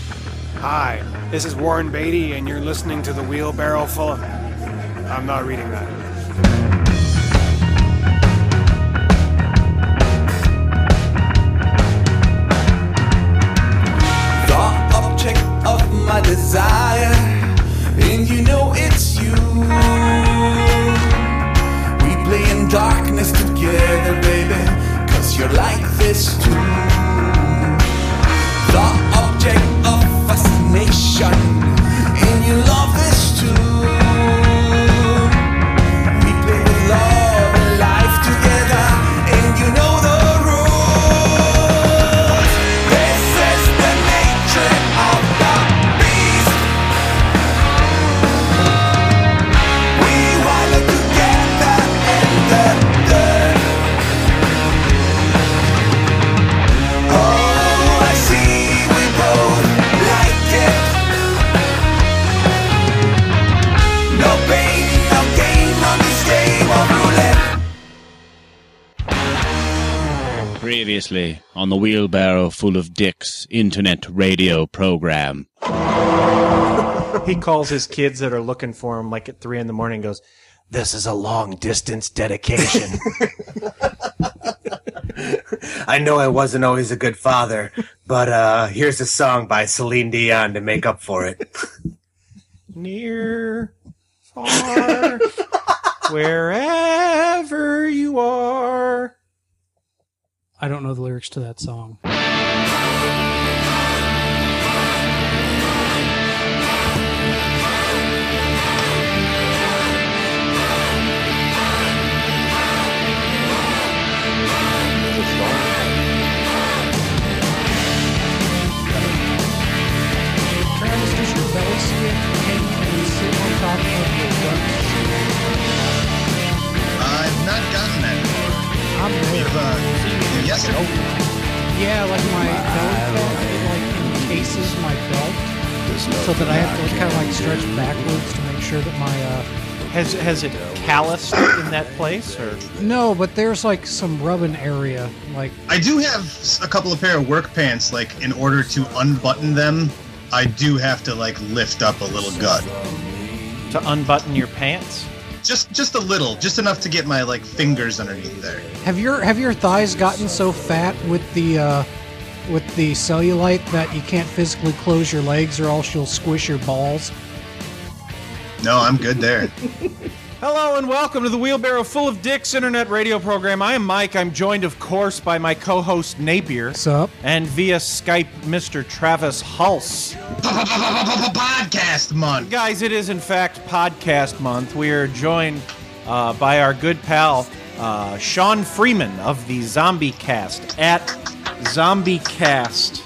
Hi, this is Warren Beatty, and you're listening to The Wheelbarrow Full of... I'm not reading that. The object of my desire, and you know it's you. We play in darkness together, baby, 'cause you're like this too. The object of fascination, and you love this too. We play with love and life together, and you know the rules. This is the nature of the beast. We wallow together in the dirt. Oh, I see we both like it. No pain, no gain on this game of roulette. Previously on the Wheelbarrow Full of Dicks internet radio program. He calls his kids that are looking for him like at 3 a.m. and goes, "This is a long distance dedication." I know I wasn't always a good father, but here's a song by Celine Dion to make up for it. Near, far, wherever you are. I don't know the lyrics to that song. Travis, does your belly stick hang and sit on top of your guts? I've not gotten that far. I'm Yes, sir. Yeah, like my belly fat, it like encases my belt, so that I have to kind of like stretch backwards to make sure that my Has it calloused in that place, or no, but there's like some rubbing area, like I do have a couple of pair of work pants. Like, in order to unbutton them, I do have to like lift up a little gut. to unbutton your pants? Just a little, just enough to get my like fingers underneath there. have your thighs gotten so fat with the cellulite that you can't physically close your legs or else you'll squish your balls? No, I'm good there. Hello and welcome to the Wheelbarrow Full of Dicks internet radio program. I am Mike. I'm joined, of course, by my co-host Napier. What's up? And via Skype, Mr. Travis Hulse. Podcast month. Guys, it is in fact podcast month. We are joined by our good pal, Sean Freeman of the Zombie Cast at ZombieCast.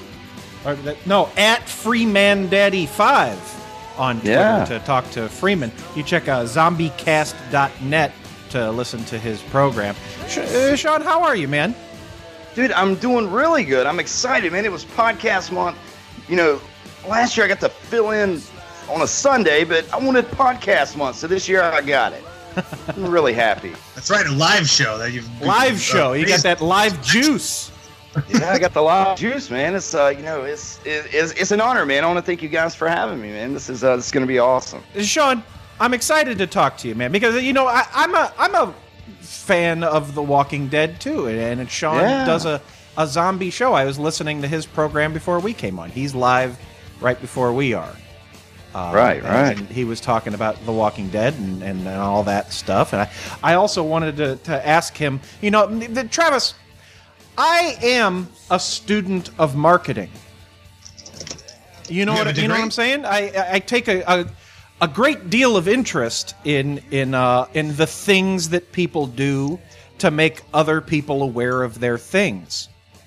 At FreemanDaddy5 on Twitter to talk to Freeman. You check zombiecast.net to listen to his program. Sean, how are you, man? Dude, I'm doing really good. I'm excited, man. It was podcast month. You know, last year I got to fill in on a Sunday, but I wanted podcast month, so this year I got it. I'm really happy. That's right, a live show that you've live show. You got that live juice. Yeah, I got the live juice, man. It's it's an honor, man. I want to thank you guys for having me, man. This is going to be awesome. Sean, I'm excited to talk to you, man, because I'm a fan of The Walking Dead too, and Sean does a zombie show. I was listening to his program before we came on. He's live right before we are. Right. And he was talking about The Walking Dead and all that stuff. And I also wanted to ask him, Travis, I am a student of marketing. You know what I'm saying? I take a great deal of interest in the things that people do to make other people aware of their things.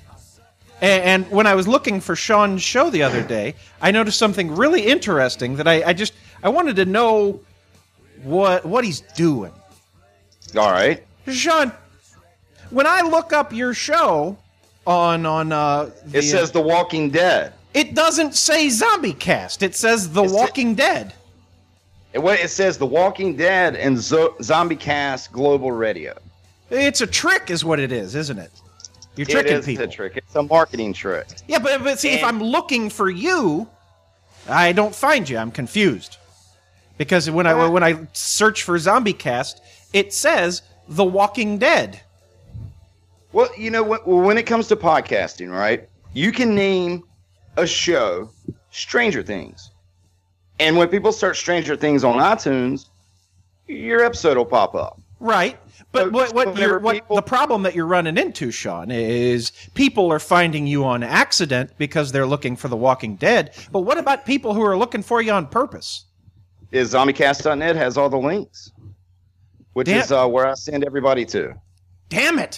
And when I was looking for Sean's show the other day, I noticed something really interesting that I wanted to know what he's doing. All right. Sean, when I look up your show on it says The Walking Dead. It doesn't say ZombieCast. It says The Walking Dead. It says The Walking Dead and ZombieCast Global Radio. It's a trick, is what it is, isn't it? You're tricking people. It is a trick. It's a marketing trick. Yeah, but see, if I'm looking for you I don't find you. I'm confused. Because when I search for ZombieCast, it says The Walking Dead. Well, you know, when it comes to podcasting, right, you can name a show Stranger Things. And when people search Stranger Things on iTunes, your episode will pop up. Right. But the problem that you're running into, Sean, is people are finding you on accident because they're looking for The Walking Dead. But what about people who are looking for you on purpose? Is ZombieCast.net has all the links, which is where I send everybody to. Damn it.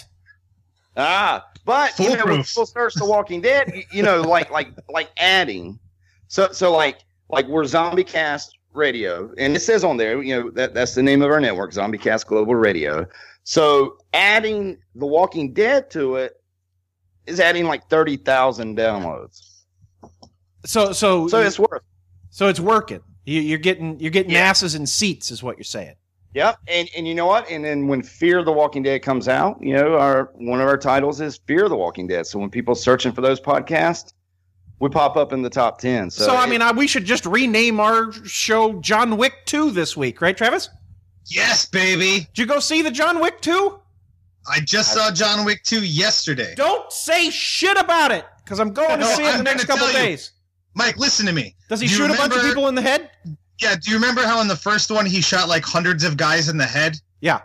But you know, when people search The Walking Dead, you know, like adding, so like we're ZombieCast Radio, and it says on there, you know, that's the name of our network, ZombieCast Global Radio. So adding The Walking Dead to it is adding like 30,000 downloads. So it's worth. So it's working. You're getting asses in seats, is what you're saying. Yep, and you know what? And then when Fear the Walking Dead comes out, you know, one of our titles is Fear the Walking Dead. So when people searching for those podcasts, we pop up in the top 10. So I mean, we should just rename our show John Wick 2 this week, right, Travis? Yes, baby. Did you go see the John Wick 2? I just saw John Wick 2 yesterday. Don't say shit about it, because I'm going to see it in the next couple of days. Mike, listen to me. Does he shoot a bunch of people in the head? Yeah, do you remember how in the first one he shot like hundreds of guys in the head? Yeah.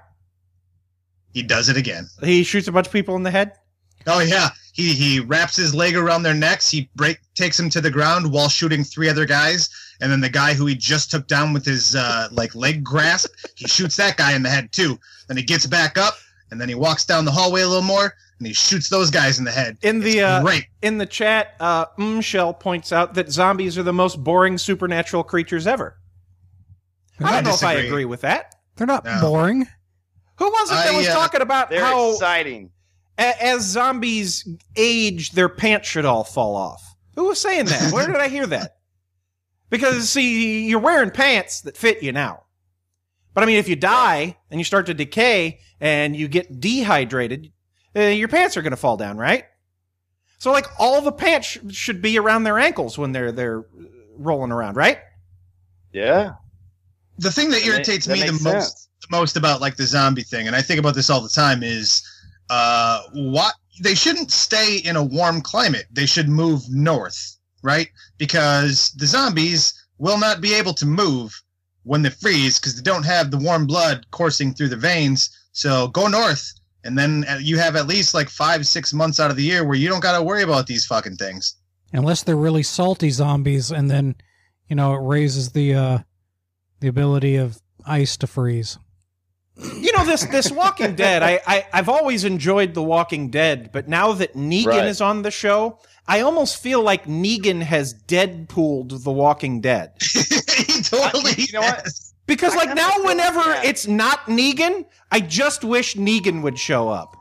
He does it again. He shoots a bunch of people in the head? Oh, yeah. He wraps his leg around their necks. He takes them to the ground while shooting 3 other guys. And then the guy who he just took down with his leg grasp, he shoots that guy in the head too. Then he gets back up, and then he walks down the hallway a little more, and he shoots those guys in the head. In the chat, Shell points out that zombies are the most boring supernatural creatures ever. I don't know if I agree with that. They're not boring. Who was it that was talking about how exciting? As zombies age, their pants should all fall off. Who was saying that? Where did I hear that? Because, see, you're wearing pants that fit you now. But, I mean, if you die and you start to decay and you get dehydrated, your pants are going to fall down, right? So, like, all the pants should be around their ankles when they're rolling around, right? Yeah. The thing that irritates me the most about, like, the zombie thing, and I think about this all the time, is what they shouldn't stay in a warm climate. They should move north, right? Because the zombies will not be able to move when they freeze because they don't have the warm blood coursing through the veins. So go north, and then you have at least like 5-6 months out of the year where you don't got to worry about these fucking things. Unless they're really salty zombies, and then, you know, it raises the ability of ice to freeze. You know, this Walking Dead, I've always enjoyed The Walking Dead, but now that Negan is on the show, I almost feel like Negan has Deadpooled The Walking Dead. He totally you know what? Because, like, now whenever it's not Negan, I just wish Negan would show up.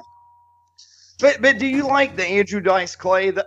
But do you like the Andrew Dice Clay? Rick!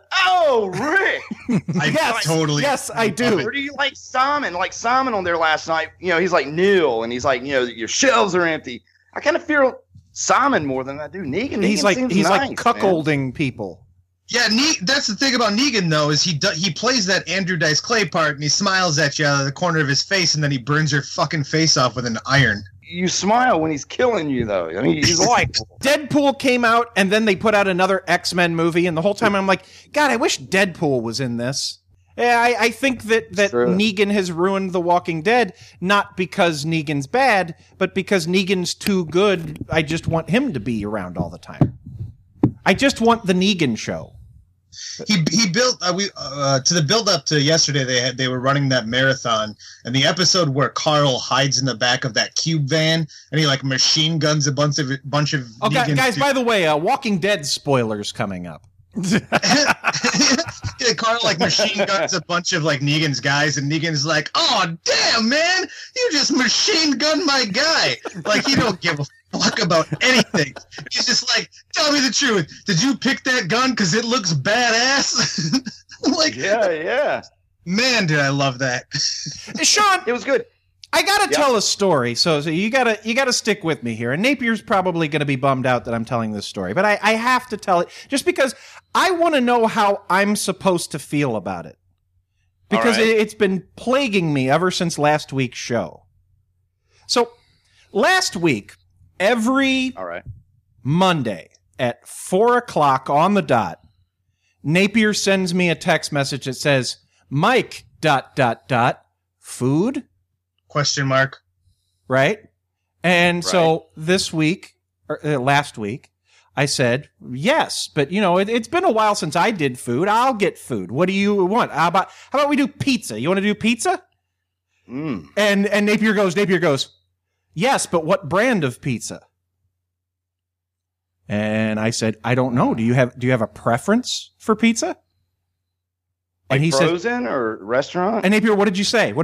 Yes, I do. Or do you like Simon? Like Simon on there last night, you know, he's like Neil, and he's like, you know, your shelves are empty. I kind of fear Simon more than I do Negan. He's like cuckolding people. Yeah, that's the thing about Negan, though, is he plays that Andrew Dice Clay part, and he smiles at you out of the corner of his face, and then he burns your fucking face off with an iron. You smile when he's killing you, though. I mean, he's like Deadpool came out, and then they put out another X-Men movie, and the whole time I'm like, God, I wish Deadpool was in this. Yeah, I think that Negan has ruined The Walking Dead, not because Negan's bad, but because Negan's too good. I just want him to be around all the time. I just want the Negan show. He built to the build up to yesterday. They were running that marathon, and the episode where Carl hides in the back of that cube van and he like machine guns a bunch of. Okay, guys. By the way, Walking Dead spoilers coming up. Carl like machine guns a bunch of like Negan's guys, and Negan's like, "Oh damn, man, you just machine gunned my guy." Like he don't give a fuck about anything. He's just like, "Tell me the truth. Did you pick that gun because it looks badass?" Like, yeah. Man, did I love that. Sean, it was good. I gotta tell a story, so you gotta stick with me here. And Napier's probably gonna be bummed out that I'm telling this story, but I have to tell it just because I want to know how I'm supposed to feel about it. because All right. it's been plaguing me ever since last week's show. So, last week, every All right. Monday at 4 o'clock on the dot, Napier sends me a text message that says, Mike, ... food? Question mark. Right? And so this week, or last week, I said, yes, but it's been a while since I did food. I'll get food. What do you want? How about we do pizza? You want to do pizza? Mm. And Napier goes, yes, but what brand of pizza? And I said, I don't know. Do you have a preference for pizza? Like and he frozen said, or restaurant? And Napier, what did you say?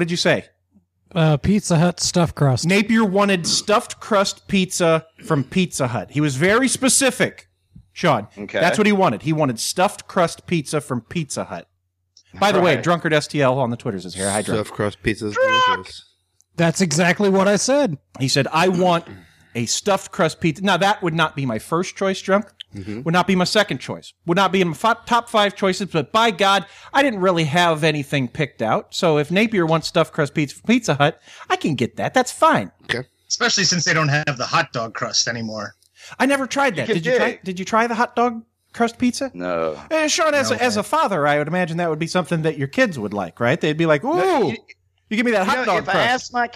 Pizza Hut stuffed crust. Napier wanted stuffed crust pizza from Pizza Hut. He was very specific, Sean. Okay. That's what he wanted. He wanted stuffed crust pizza from Pizza Hut. By the way, Drunkard STL on the Twitters is here. Hi, Drunk. Stuffed crust pizza is delicious. That's exactly what I said. He said, I want a stuffed crust pizza. Now, that would not be my first choice, Drunk. Mm-hmm. Would not be my second choice. Would not be in my top 5 choices, but by God, I didn't really have anything picked out. So if Napier wants stuffed crust pizza from Pizza Hut, I can get that. That's fine. Okay. Especially since they don't have the hot dog crust anymore. I never tried that. Did you try the hot dog crust pizza? No. Sean, as a father, I would imagine that would be something that your kids would like, right? They'd be like, ooh, you give me that hot dog if crust. I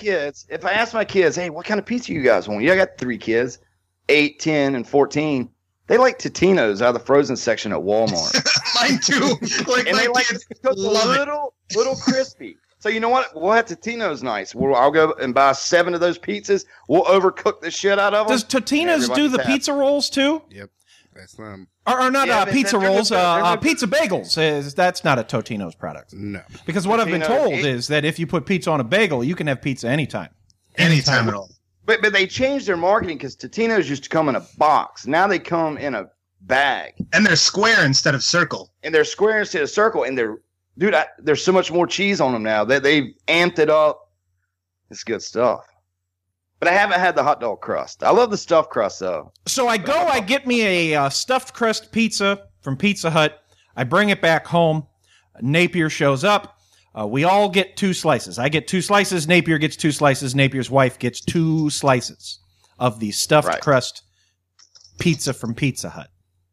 ask my kids, hey, what kind of pizza you guys want? I got 3 kids, 8, 10, and 14. They like Totino's out of the frozen section at Walmart. Mine too. And they like to cook little crispy. So you know what? We'll have Totino's nice. I'll go and buy 7 of those pizzas. We'll overcook the shit out of them. Does Totino's do the pizza rolls too? Yep. That's them. Or not pizza rolls, they're pizza bagels. That's not a Totino's product. No. Because what I've been told is that if you put pizza on a bagel, you can have pizza anytime. Anytime at all. But they changed their marketing because Totino's used to come in a box. Now they come in a bag. And they're square instead of circle. And there's circle. And there's so much more cheese on them now that they've amped it up. It's good stuff. But I haven't had the hot dog crust. I love the stuffed crust though. So I get me a stuffed crust pizza from Pizza Hut. I bring it back home. Napier shows up. We all get 2 slices. I get 2 slices. Napier gets 2 slices. Napier's wife gets 2 slices of the stuffed crust pizza from Pizza Hut.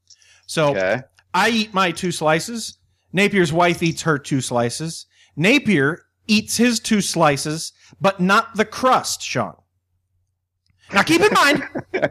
So I eat my 2 slices. Napier's wife eats her 2 slices. Napier eats his 2 slices, but not the crust, Sean. Now keep in mind.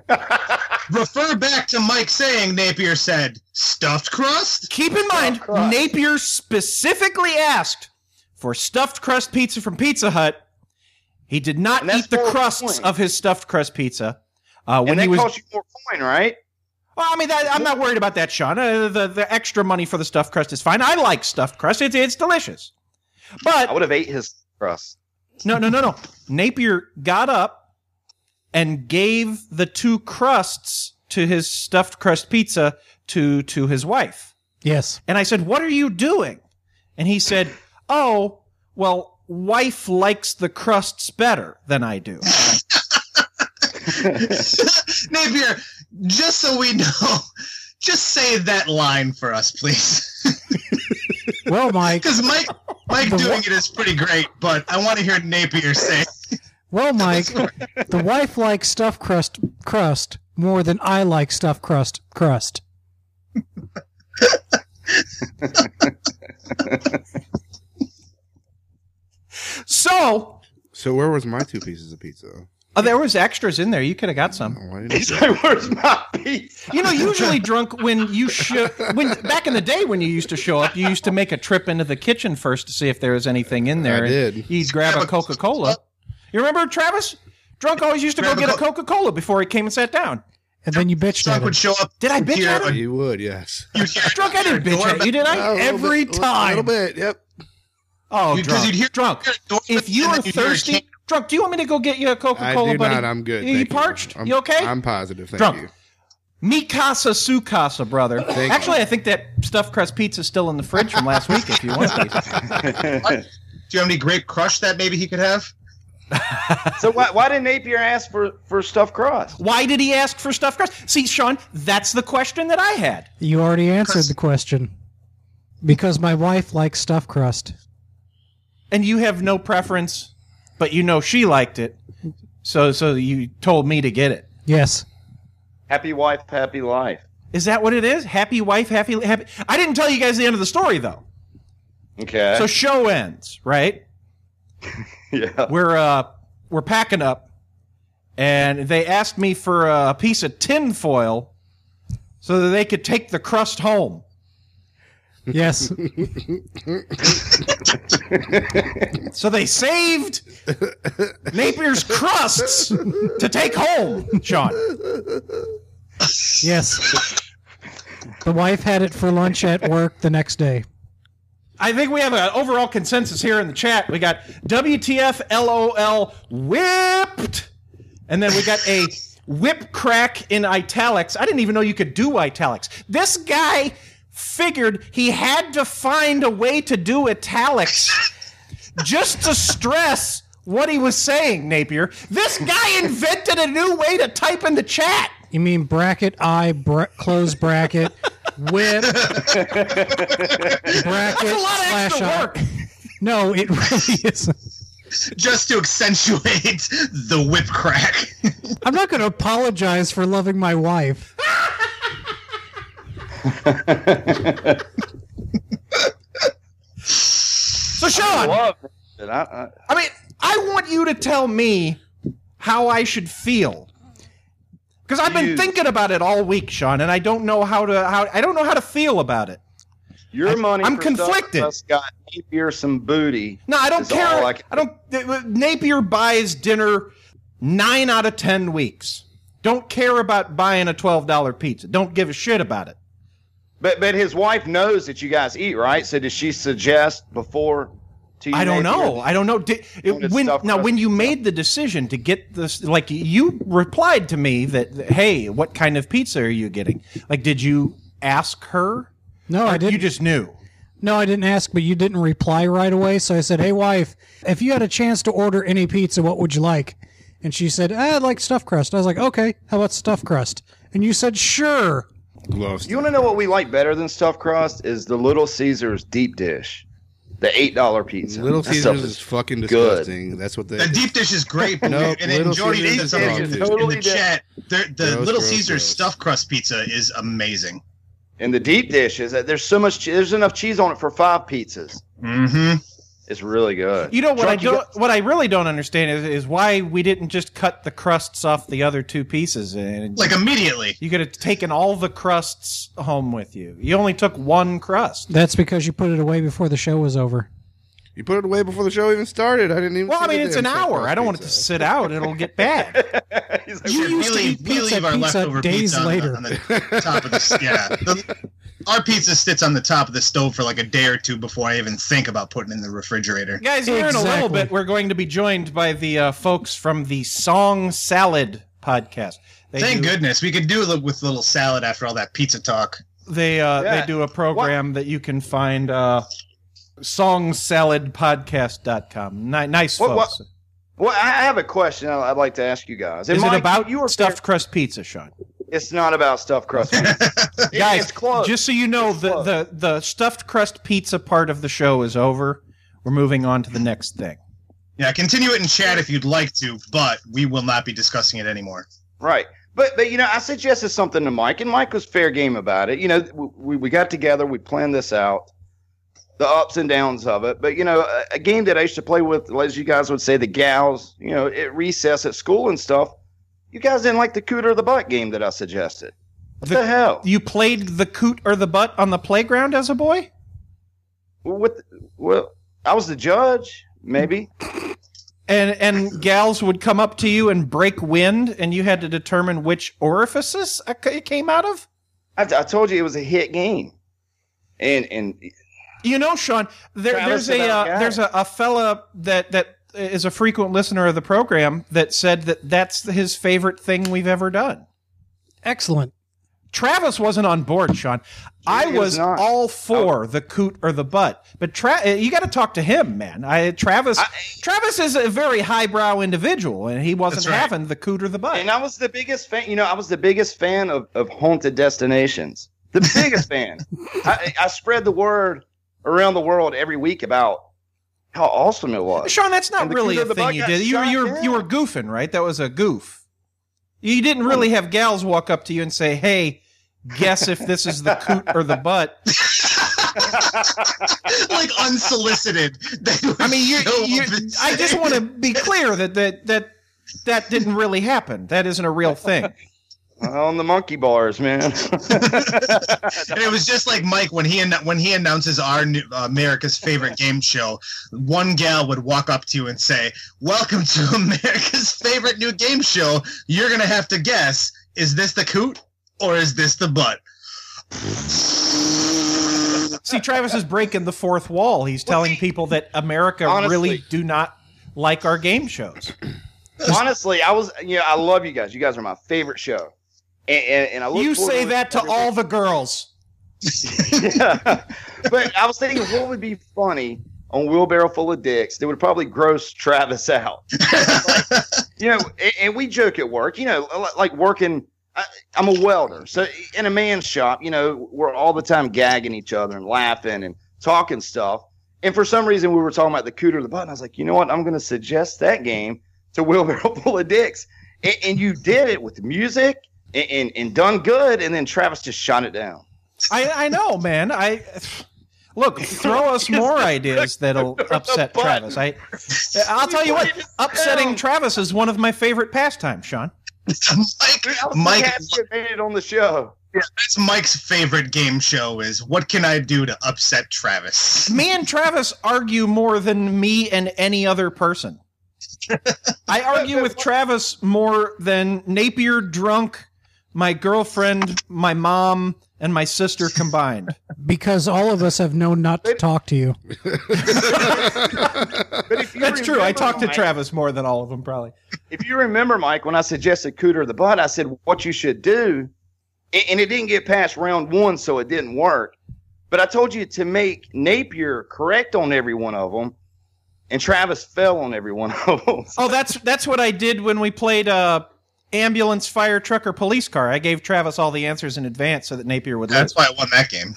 Refer back to Mike saying Napier said stuffed crust. Keep in mind, Napier specifically asked for stuffed crust pizza from Pizza Hut. He did not eat the crusts of his stuffed crust pizza. When that cost you more coin, right? Well, I mean, I'm not worried about that, Sean. The extra money for the stuffed crust is fine. I like stuffed crust. It's delicious. But I would have ate his crust. No. Napier got up and gave the 2 crusts to his stuffed crust pizza to his wife. Yes. And I said, what are you doing? And he said, oh, well, wife likes the crusts better than I do. Napier, just so we know, just say that line for us, please. Well, Mike. Because Mike doing it is pretty great, but I want to hear Napier say. Well, Mike, the wife likes stuffed crust more than I like stuffed crust. So where was my 2 pieces of pizza? There was extras in there. You could have got some. He's like, where's my pizza? Usually, Drunk, when back in the day when you used to show up, you used to make a trip into the kitchen first to see if there was anything in there. I did. You'd grab a Coca-Cola. You remember, Travis? Drunk always used to go get a Coca-Cola before he came and sat down. And then you bitched at him. Would show up. Did I bitch at him? He would, yes. Drunk, I didn't bitch at you, did I? Every time. A little bit, yep. Oh, Drunk. If you are thirsty, Drunk, do you want me to go get you a Coca-Cola, I do buddy? not. I'm good. You parched? You okay? I'm positive. Thank Drunk. you. Mi casa, su casa, brother. Actually, I think that stuffed crust pizza's still in the fridge from last week if you want these. Do you have any grape crush that maybe he could have? So why didn't Napier ask for stuffed crust? Why did he ask for stuffed crust? See, Sean, that's the question that I had. You already answered the question. Because my wife likes stuffed crust. And you have no preference, but you know she liked it. So you told me to get it. Yes. Happy wife, happy life. Is that what it is? Happy wife, happy. I didn't tell you guys the end of the story, though. Okay. So show ends, right? Yeah. We're packing up, and they asked me for a piece of tin foil so that they could take the crust home. Yes. So they saved Napier's crusts to take home, Sean. Yes. The wife had it for lunch at work the next day. I think we have an overall consensus here in the chat. We got WTF LOL whipped. And then we got a whip crack in italics. I didn't even know you could do italics. This guy figured he had to find a way to do italics just to stress what he was saying, Napier. This guy invented a new way to type in the chat. You mean bracket I, close bracket, whip, bracket, That's a lot of slash extra I. work. No, it really isn't. Just to accentuate the whip crack. I'm not going to apologize for loving my wife. So, Sean, love it. I mean, I want you to tell me how I should feel. Because I've been thinking about it all week, Sean, and I don't know how to feel about it. Your money. I'm for conflicted. Stuff got Napier some booty. No, I don't is care. all I don't. Napier buys dinner 9 out of 10 weeks. Don't care about buying a $12 pizza. Don't give a shit about it. But his wife knows that you guys eat, right? So did she suggest before to you? I don't Napier, know. I don't know. When you made the decision to get this, like you replied to me that, hey, what kind of pizza are you getting? Like, did you ask her? No, I didn't. You just knew. No, I didn't ask, but you didn't reply right away. So I said, hey, wife, if you had a chance to order any pizza, what would you like? And she said, I'd like stuffed crust. I was like, okay, how about stuffed crust? And you said, sure. You want to know what we like better than stuffed crust? Is the Little Caesars deep dish. The $8 pizza. Little That Caesars stuff is fucking good. disgusting. That's what they. The deep dish is great, but Nope, and Little Jordy did Caesars something is in totally the chat. The Gross, Little gross, Caesars gross. stuffed crust pizza is amazing. And the deep dish is that there's so much. There's enough cheese on it for 5 pizzas. Mm-hmm. It's really good. You know what Drunk, what I really don't understand is why we didn't just cut the crusts off the other 2 pieces and Like immediately. you could have taken all the crusts home with you. You only took 1 crust. That's because you put it away before the show was over. You put it away before the show even started. I didn't even. Well, see I mean, the it's an damn stuffed hour. crust I don't want it to pizza. sit out. It'll get bad. He's like, You used to we eat leave our pizza leftover days pizza later. on the top of the our pizza sits on the top of the stove for like a day or 2 before I even think about putting it in the refrigerator. Guys, here in a little Exactly. bit, we're going to be joined by the folks from the Song Salad podcast. Thank goodness we could do it with a little salad after all that pizza talk. They do a program that you can find songsaladpodcast.com. Nice folks. Well, I have a question I'd like to ask you guys. And Is Mike, it about you were stuffed crust pizza, Sean? It's not about stuffed crust. Guys, it's close. just so you know, It's close. the stuffed crust pizza part of the show is over. We're moving on to the next thing. Yeah, continue it in chat if you'd like to, but we will not be discussing it anymore. Right. But I suggested something to Mike, and Mike was fair game about it. You know, we got together, we planned this out, the ups and downs of it. But, a game that I used to play with, as you guys would say, the gals, at recess at school and stuff, you guys didn't like the coot or the butt game that I suggested. What the hell? You played the coot or the butt on the playground as a boy? Well, I was the judge, maybe. And gals would come up to you and break wind, and you had to determine which orifices it came out of? I told you it was a hit game. And Sean, Travis there's about got there's a fella that is a frequent listener of the program that said that's his favorite thing we've ever done. Excellent. Travis wasn't on board, Sean. I he was was not. all for the coot or the butt, but you got to talk to him, man. Travis is a very highbrow individual, and he wasn't That's right. having the coot or the butt. And I was the biggest fan. I was the biggest fan of haunted destinations. The biggest fan. I spread the word around the world every week about how awesome it was. Sean, that's not And the really Cooter a the thing Butt you got did. shot You down. were goofing, right? That was a goof. You didn't really have gals walk up to you and say, "Hey, guess if this is the coot or the butt." Like unsolicited. I mean, I just want to be clear that didn't really happen. That isn't a real thing. On the monkey bars, man. And it was just like Mike when he announces our new, America's favorite game show. One gal would walk up to you and say, "Welcome to America's favorite new game show. You're gonna have to guess: is this the coot or is this the butt?" See, Travis is breaking the fourth wall. He's telling people that America really do not like our game shows. Honestly, I love you guys. You guys are my favorite show. And I look You forward say to that to everything. all the girls. Yeah. But I was thinking, what would be funny on Wheelbarrow Full of Dicks that would probably gross Travis out? And we joke at work, like working. I'm a welder. So in a man's shop, we're all the time gagging each other and laughing and talking stuff. And for some reason, we were talking about the Cooter or the Butt. And I was like, you know what? I'm going to suggest that game to Wheelbarrow Full of Dicks. And you did it with music and done good. And then Travis just shot it down. I know, man. Look, throw us more ideas that'll upset Travis. I'll tell you what, upsetting Travis is one of my favorite pastimes, Sean. Mike made it on the show. Yeah, that's Mike's favorite game show is what can I do to upset Travis? Me and Travis argue more than me and any other person. I argue with Travis more than Napier drunk, my girlfriend, my mom, and my sister combined. Because all of us have known not to talk to you. That's true. I talk to Travis more than all of them, probably. If you remember, Mike, when I suggested Cooter or the Butt, I said what you should do, and it didn't get past round one, so it didn't work. But I told you to make Napier correct on every one of them, and Travis fell on every one of them. Oh, that's what I did when we played ambulance, fire truck, or police car. I gave Travis all the answers in advance so that Napier would That's why I won that game.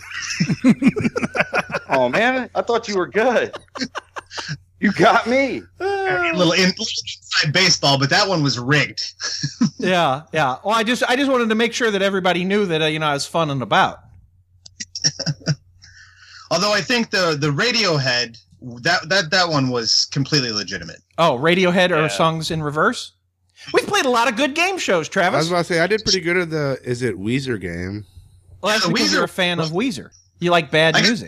Oh, man, I thought you were good. You got me. A little inside baseball, but that one was rigged. Yeah. Well, I just wanted to make sure that everybody knew that I was fun and about. Although I think the Radiohead that one was completely legitimate. Oh, Radiohead or Songs in Reverse? We've played a lot of good game shows, Travis. I was about to say, I did pretty good at the Is It Weezer game. Well, that's because you're a fan of Weezer. You like bad music.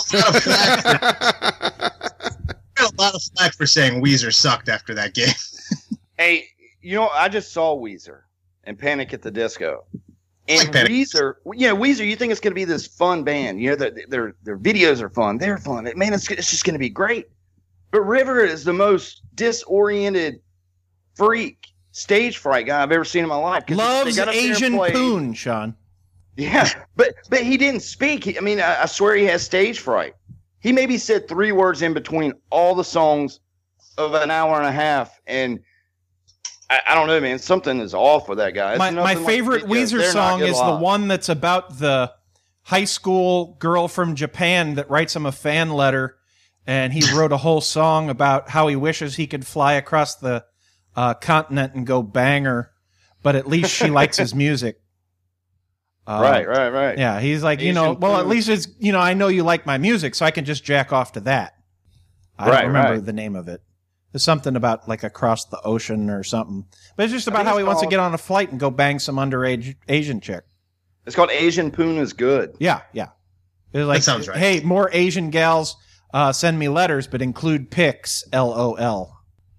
I got a lot of flack for saying Weezer sucked after that game. Hey, I just saw Weezer and Panic at the Disco. And Panic. Weezer, you think it's going to be this fun band. Their videos are fun. They're fun. Man, it's just going to be great. But River is the most disoriented freak, stage fright guy I've ever seen in my life. Loves Asian poon, Sean. Yeah, but he didn't speak. I swear he has stage fright. He maybe said 3 words in between all the songs of an hour and a half, and I don't know, man. Something is off with that guy. My favorite Weezer song is the one that's about the high school girl from Japan that writes him a fan letter, and he wrote a whole song about how he wishes he could fly across the continent and go bang her, but at least she likes his music. Right. Yeah, he's like, at least it's, I know you like my music, so I can just jack off to that. I don't remember the name of it. There's something about like across the ocean or something. But it's just about how he wants to get on a flight and go bang some underage Asian chick. It's called Asian Poon is Good. Yeah. It's like, that sounds right. Hey, more Asian gals send me letters, but include pics, LOL.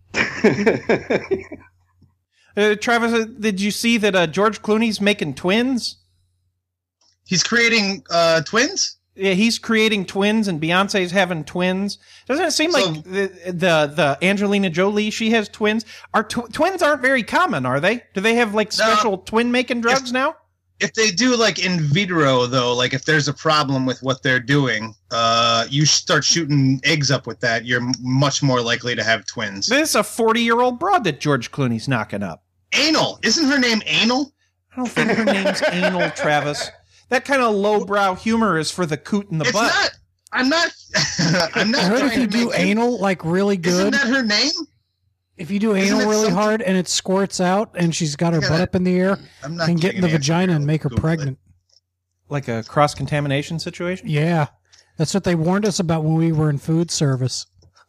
Travis, did you see that George Clooney's making twins? He's creating twins? Yeah, he's creating twins, and Beyonce's having twins. Doesn't it seem like the Angelina Jolie, she has twins? Twins aren't very common, are they? Do they have like special twin-making drugs now? If they do like in vitro, though, like if there's a problem with what they're doing, you start shooting eggs up with that, you're much more likely to have twins. This is a 40-year-old broad that George Clooney's knocking up. Anal. Isn't her name Anal? I don't think her name's Anal, Travis. That kind of lowbrow humor is for the coot in the butt. Not. I'm not. I'm not. I heard if trying you to do make anal like really Isn't good, that her name? if you do Isn't anal it really something- hard and it squirts out and she's got her butt up in the air, I'm not can get getting in the an answer vagina here. and make her Google it. pregnant. Like a cross-contamination situation? Yeah, that's what they warned us about when we were in food service.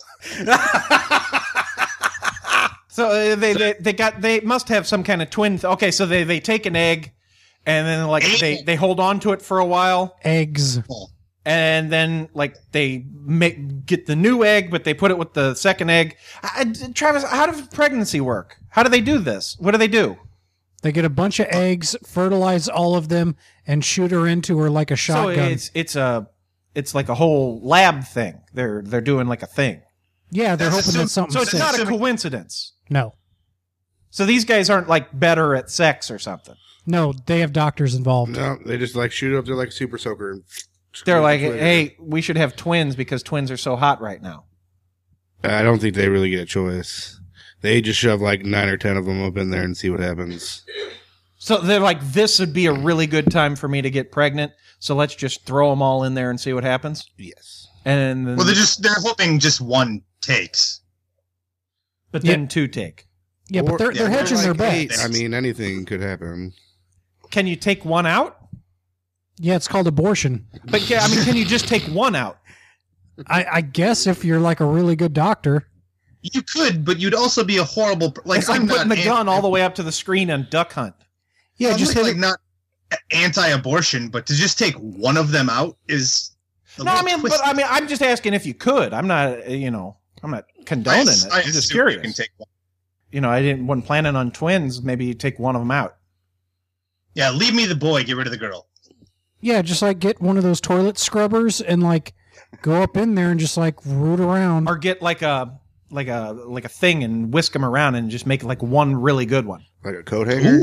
So they must have some kind of twin. Okay, so they take an egg, and then like they hold on to it for a while, Eggs. and then like they get the new egg, but they put it with the second egg. Travis, how does pregnancy work? How do they do this? What do they do? They get a bunch of eggs, fertilize all of them, and shoot her into her like a shotgun. So it's like a whole lab thing. They're doing like a thing. Yeah, they're That's hoping that assumed- something So it's sticks. not a coincidence. No. So these guys aren't like better at sex or something. No, they have doctors involved. No, they just like shoot up. They're like super soaker. And They're like, Twitter. hey, we should have twins because twins are so hot right now. I don't think they really get a choice. They just shove like 9 or 10 of them up in there and see what happens. So they're like, this would be a really good time for me to get pregnant. So let's just throw them all in there and see what happens. Yes. And then, Well, they're hoping just one takes. but then two take. Yeah, but they're yeah, hedging their Like 8. bets. I mean, anything could happen. Can you take one out? Yeah, it's called abortion. But I mean, can you just take one out? I guess if you're like a really good doctor. You could, but you'd also be a horrible. Like It's like I'm putting not the gun all the way up to the screen on Duck Hunt. Yeah, I'm just hit like it. not anti-abortion, but to just take one of them out is. No, I mean, but I mean, I'm just asking if you could. I'm not, I'm not condoning it. I'm just curious. You can take one. Wasn't planning on twins. Maybe you take one of them out. Yeah, leave me the boy. Get rid of the girl. Yeah, just like get one of those toilet scrubbers and like go up in there and just like root around. Or get like a thing and whisk them around and just make like one really good one. Like a coat hanger?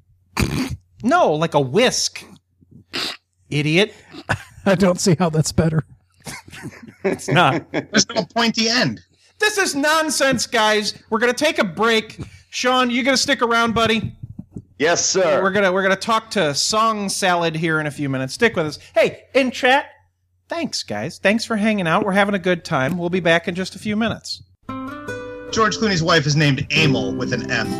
No, like a whisk. Idiot. I don't see how that's better. It's not. There's no pointy end. This is nonsense, guys. We're gonna take a break. Sean, you gonna stick around, buddy? Yes, sir. We're gonna talk to Song Salad here in a few minutes. Stick with us. Hey, in chat, thanks, guys. Thanks for hanging out. We're having a good time. We'll be back in just a few minutes. George Clooney's wife is named Amel with an M.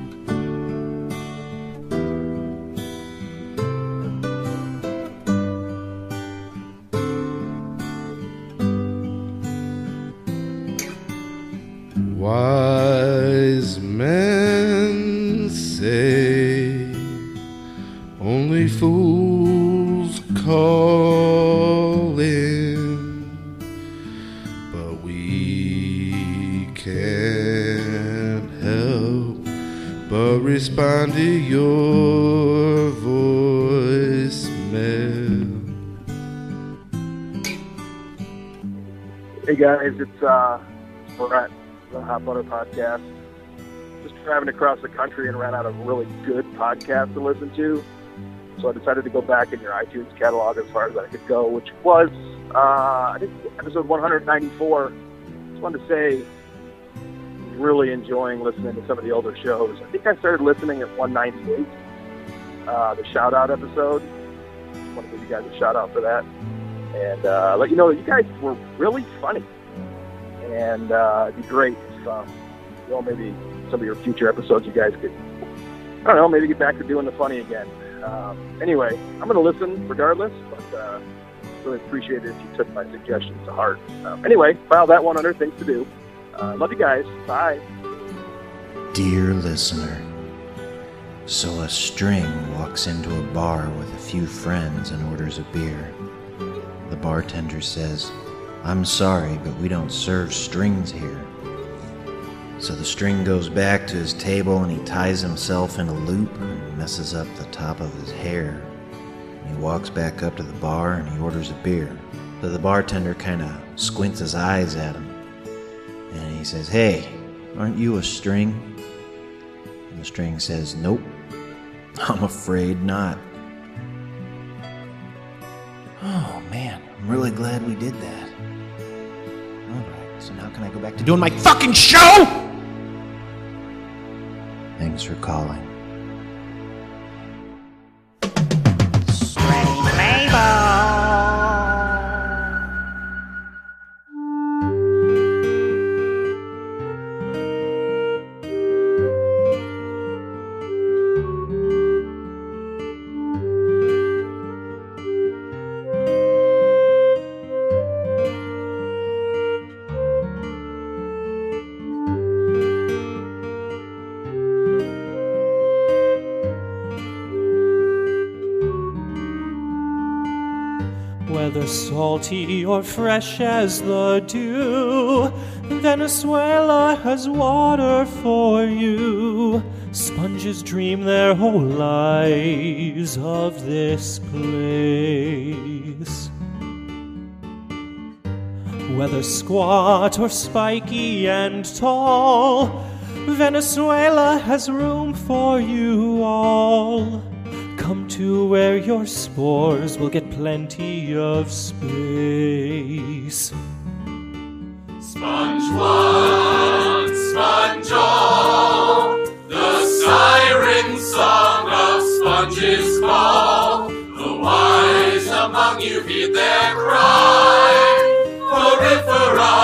Wise men say only fools call in, but we can't help but respond to your voicemail. Hey guys, it's Brett, the Hot Butter Podcast. Just driving across the country and ran out of really good podcasts to listen to. So I decided to go back in your iTunes catalog as far as I could go, which was, I think, episode 194. Just wanted to say, really enjoying listening to some of the older shows. I think I started listening at 198, the shout-out episode. Just want to give you guys a shout-out for that. And let you know that you guys were really funny. And it'd be great if, maybe some of your future episodes you guys could, I don't know, maybe get back to doing the funny again. Anyway, I'm going to listen regardless, but really appreciate it if you took my suggestions to heart. Anyway, file that one under things to do. Love you guys. Bye. Dear listener, so a string walks into a bar with a few friends and orders a beer. The bartender says, "I'm sorry, but we don't serve strings here." So the string goes back to his table and he ties himself in a loop and messes up the top of his hair. And he walks back up to the bar and he orders a beer. So the bartender kind of squints his eyes at him. And he says, "Hey, aren't you a string?" And the string says, "Nope, I'm afraid not." Oh man, I'm really glad we did that. Alright, so now can I go back to doing my fucking show? Thanks for calling. whether salty or fresh as the dew, Venezuela has water for you. Sponges dream their whole lives of this place. Whether squat or spiky and tall, Venezuela has room for you all. Come to where your spores will get plenty of space. Sponge one, sponge all, the siren song of sponges call. The wise among you heed their cry. Prolifera,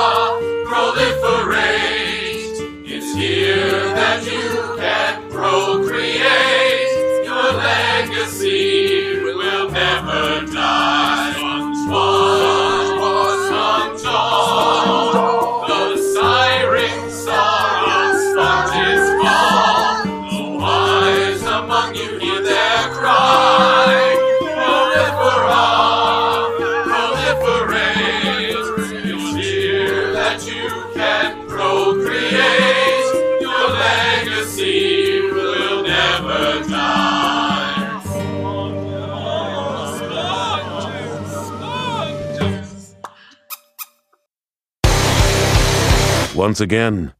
proliferate. It's here that you can procreate. Your legacy will never die. Sponge one, sponge all, the siren song of sponges call. The wise among you hear their cry. Prolifera, proliferate. It's here that you can procreate. Your legacy will never die. Once again,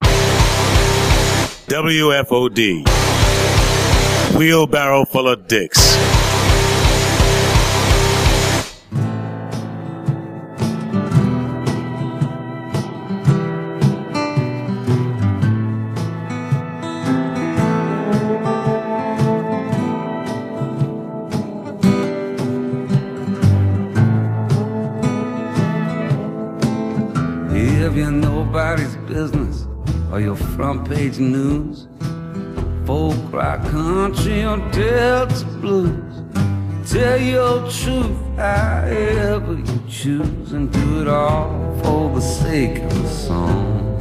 WFOD, Wheelbarrow Full of Dicks. If you're nobody's business or your front page news, folk rock country or Delta blues, tell your truth however you choose and do it all for the sake of the song.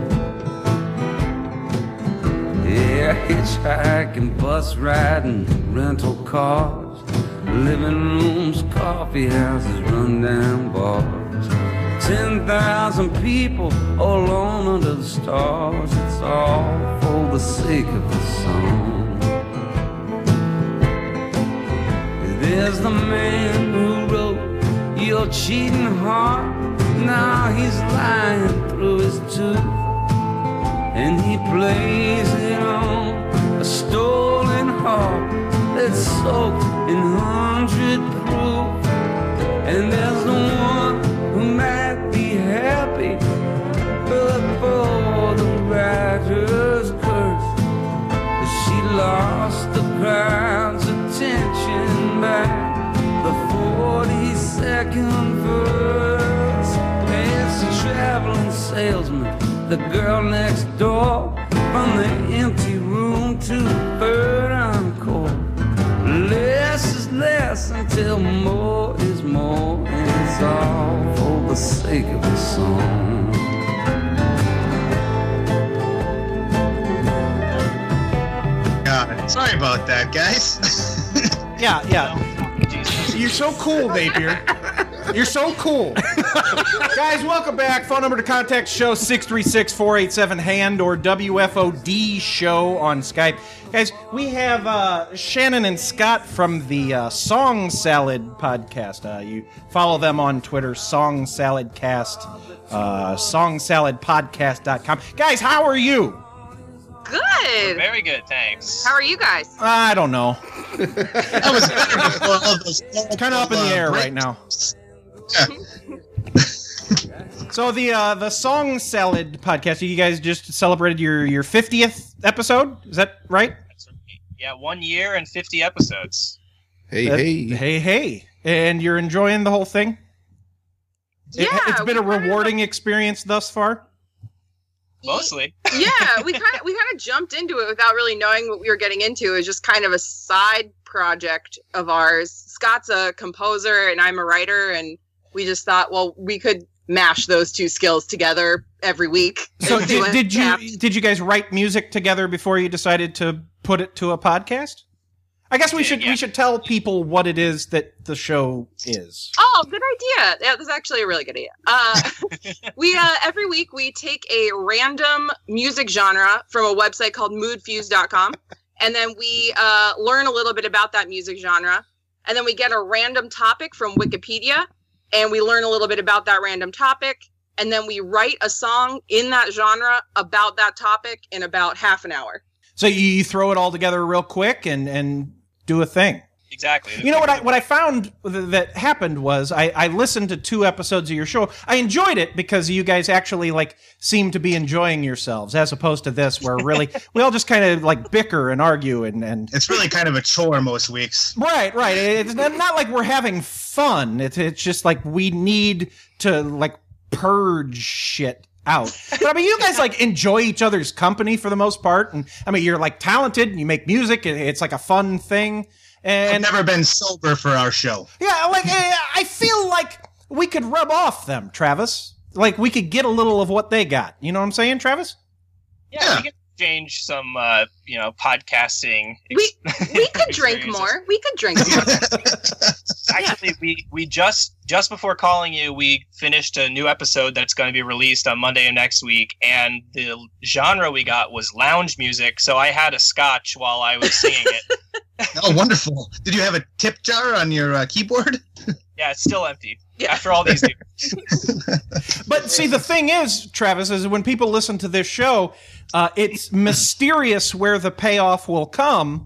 Yeah, hitchhiking, bus riding, rental cars, living rooms, coffee houses, rundown bars. 10,000 people all alone under the stars. It's all for the sake of the song. There's the man who wrote your cheating heart. Now he's lying through his tooth, and he plays it on a stolen harp that's soaked in 100 proof. And there's the one who might be happy, but for the writer's curse, she lost the crowd's attention by the 42nd verse. It's a traveling salesman, the girl next door, from the empty room to the third encore. Less is less until more is more, and it's all for the sake of the song. God, sorry about that, guys. Yeah. You're so cool, Napier. You're so cool. Guys, welcome back. Phone number to contact show 636-487-HAND or WFOD show on Skype. Guys, we have Shannon and Scott from the Song Salad podcast. You follow them on Twitter, Song Salad Cast, songsaladpodcast.com. Guys, how are you? Good. Very good, thanks. How are you guys? I don't know. That was better before all those. Kind of up in the air right now. So the Song Salad podcast, you guys just celebrated your 50th episode. Is that right? Yeah, 1 year and 50 episodes. Hey. And you're enjoying the whole thing? Yeah. It's been a rewarding experience thus far? Mostly. Yeah, we kind of jumped into it without really knowing what we were getting into. It was just kind of a side project of ours. Scott's a composer and I'm a writer, and we just thought, well, we could mash those two skills together every week. So did you guys write music together before you decided to put it to a podcast? I guess we should tell people what it is that the show is. Oh, good idea. Yeah, that's actually a really good idea. We every week we take a random music genre from a website called moodfuse.com, and then we learn a little bit about that music genre, and then we get a random topic from Wikipedia, and we learn a little bit about that random topic, and then we write a song in that genre about that topic in about half an hour. So you throw it all together real quick and do a thing. Exactly. You know what I found that happened was I listened to 2 episodes of your show. I enjoyed it because you guys actually like seem to be enjoying yourselves, as opposed to this where really we all just kind of like bicker and argue and it's really kind of a chore most weeks. Right. It's not like we're having fun. It's just like we need to like purge shit out. But I mean, you guys like enjoy each other's company for the most part, and I mean, you're like talented and you make music. It's like a fun thing. And I've never been sober for our show. Yeah, like I feel like we could rub off them, Travis. Like we could get a little of what they got. You know what I'm saying, Travis? Yeah. We could exchange some, podcasting. We could drink more. We could drink more. Actually, we just before calling you, we finished a new episode that's going to be released on Monday of next week, and the genre we got was lounge music. So I had a scotch while I was singing it. Oh, wonderful! Did you have a tip jar on your keyboard? Yeah, it's still empty after all these years. But see, the thing is, Travis, is when people listen to this show, it's mysterious where the payoff will come,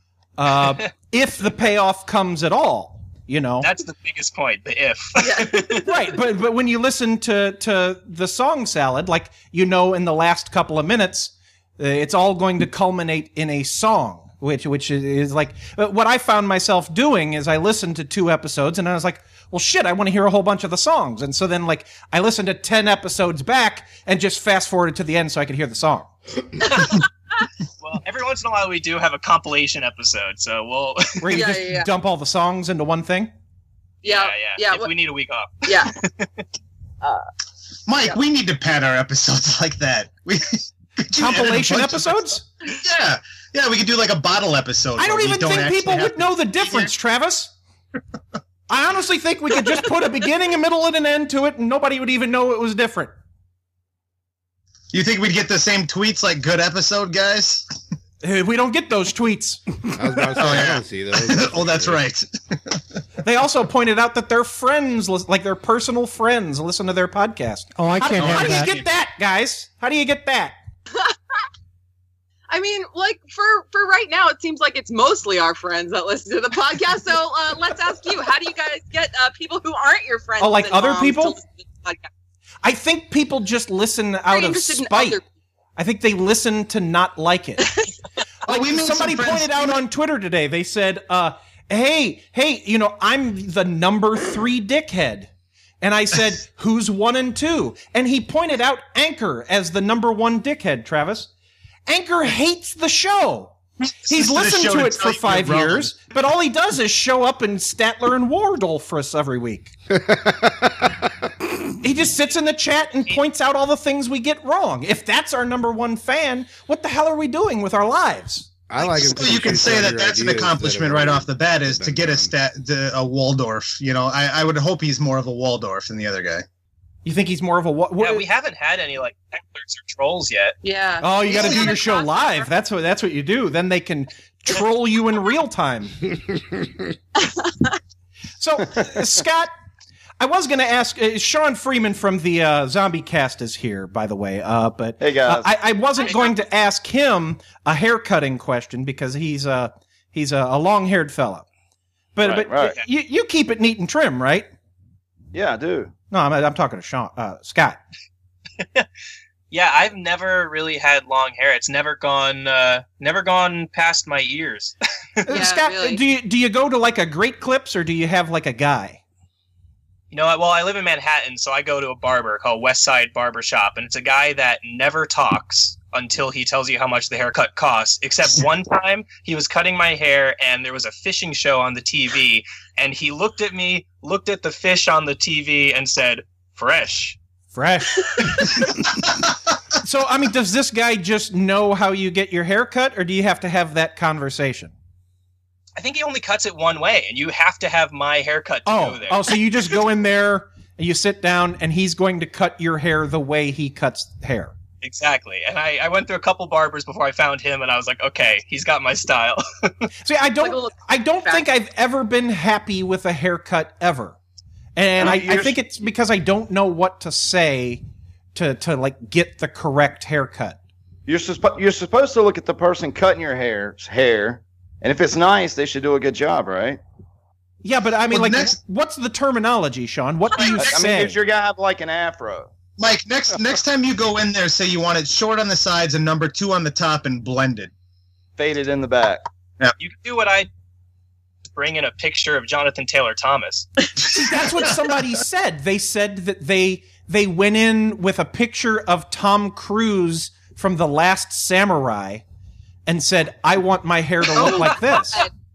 if the payoff comes at all. You know, that's the biggest point. The if. Right, but when you listen to the song salad, like in the last couple of minutes, it's all going to culminate in a song. Which is like what I found myself doing is I listened to 2 episodes and I was like, well, shit, I want to hear a whole bunch of the songs. And so then like I listened to 10 episodes back and just fast forwarded to the end so I could hear the song. Well, every once in a while we do have a compilation episode, so we'll where you just dump all the songs into one thing. Yeah. If we need a week off. Yeah. Mike, we need to pad our episodes like that. Compilation episodes? Yeah, we could do like a bottle episode. I don't even think people would know the difference, Travis. I honestly think we could just put a beginning, a middle, and an end to it, and nobody would even know it was different. You think we'd get the same tweets like good episode, guys? We don't get those tweets. I was about to say, I don't see those. Oh, that's right. They also pointed out that their friends, like their personal friends, listen to their podcast. Oh, I can't have that. How do you get that, guys? How do you get that? I mean, like for right now, it seems like it's mostly our friends that listen to the podcast. So let's ask you: how do you guys get people who aren't your friends? Oh, like and other moms people? to listen to the podcast? I think people just listen out of spite. I think they listen to not like it. Like somebody pointed out on Twitter today. They said, "Hey, I'm the number 3 dickhead." And I said, "Who's 1 and 2?" And he pointed out Anchor as the number 1 dickhead, Travis. Anchor hates the show. He's listened to it for 5 years, but all he does is show up in Statler and Wardle for us every week. He just sits in the chat and points out all the things we get wrong. If that's our number 1 fan, what the hell are we doing with our lives? I like him. So you can say that that's an accomplishment right off the bat is to get a Waldorf. I would hope he's more of a Waldorf than the other guy. You think he's more of a what? Yeah, we haven't had any like hecklers or trolls yet. Yeah. Oh, you got to do your show live. That's what you do. Then they can troll you in real time. So, Scott, I was going to ask. Sean Freeman from the Zombie Cast is here, by the way. But hey guys, I wasn't going to ask him a haircutting question because he's a long-haired fella. But right. You keep it neat and trim, right? Yeah, I do. No, I'm talking to Scott. Yeah, I've never really had long hair. It's never gone past my ears. Yeah, Scott, really. do you go to like a Great Clips or do you have like a guy? Well, I live in Manhattan, so I go to a barber called Westside Barber Shop, and it's a guy that never talks until he tells you how much the haircut costs. Except one time, he was cutting my hair, and there was a fishing show on the TV, and he looked at me, looked at the fish on the TV, and said, "Fresh." So, I mean, does this guy just know how you get your hair cut, or do you have to have that conversation? I think he only cuts it one way, and you have to have my haircut to go there. Oh, so you just go in there and you sit down, and he's going to cut your hair the way he cuts hair. Exactly. And I went through a couple barbers before I found him, and I was like, okay, he's got my style. See, I don't think I've ever been happy with a haircut ever. And I think it's because I don't know what to say to like get the correct haircut. You're supposed to look at the person cutting your hair, and if it's nice, they should do a good job, right? Yeah, but I mean, what's the terminology, Sean? What do you say? I mean, you're gonna have like an afro. Mike, next time you go in there, say you want it short on the sides and number 2 on the top and blended. Faded in the back. Yeah. You can do what I bring in a picture of Jonathan Taylor Thomas. See, that's what somebody said. They said that they went in with a picture of Tom Cruise from The Last Samurai and said, I want my hair to look like this.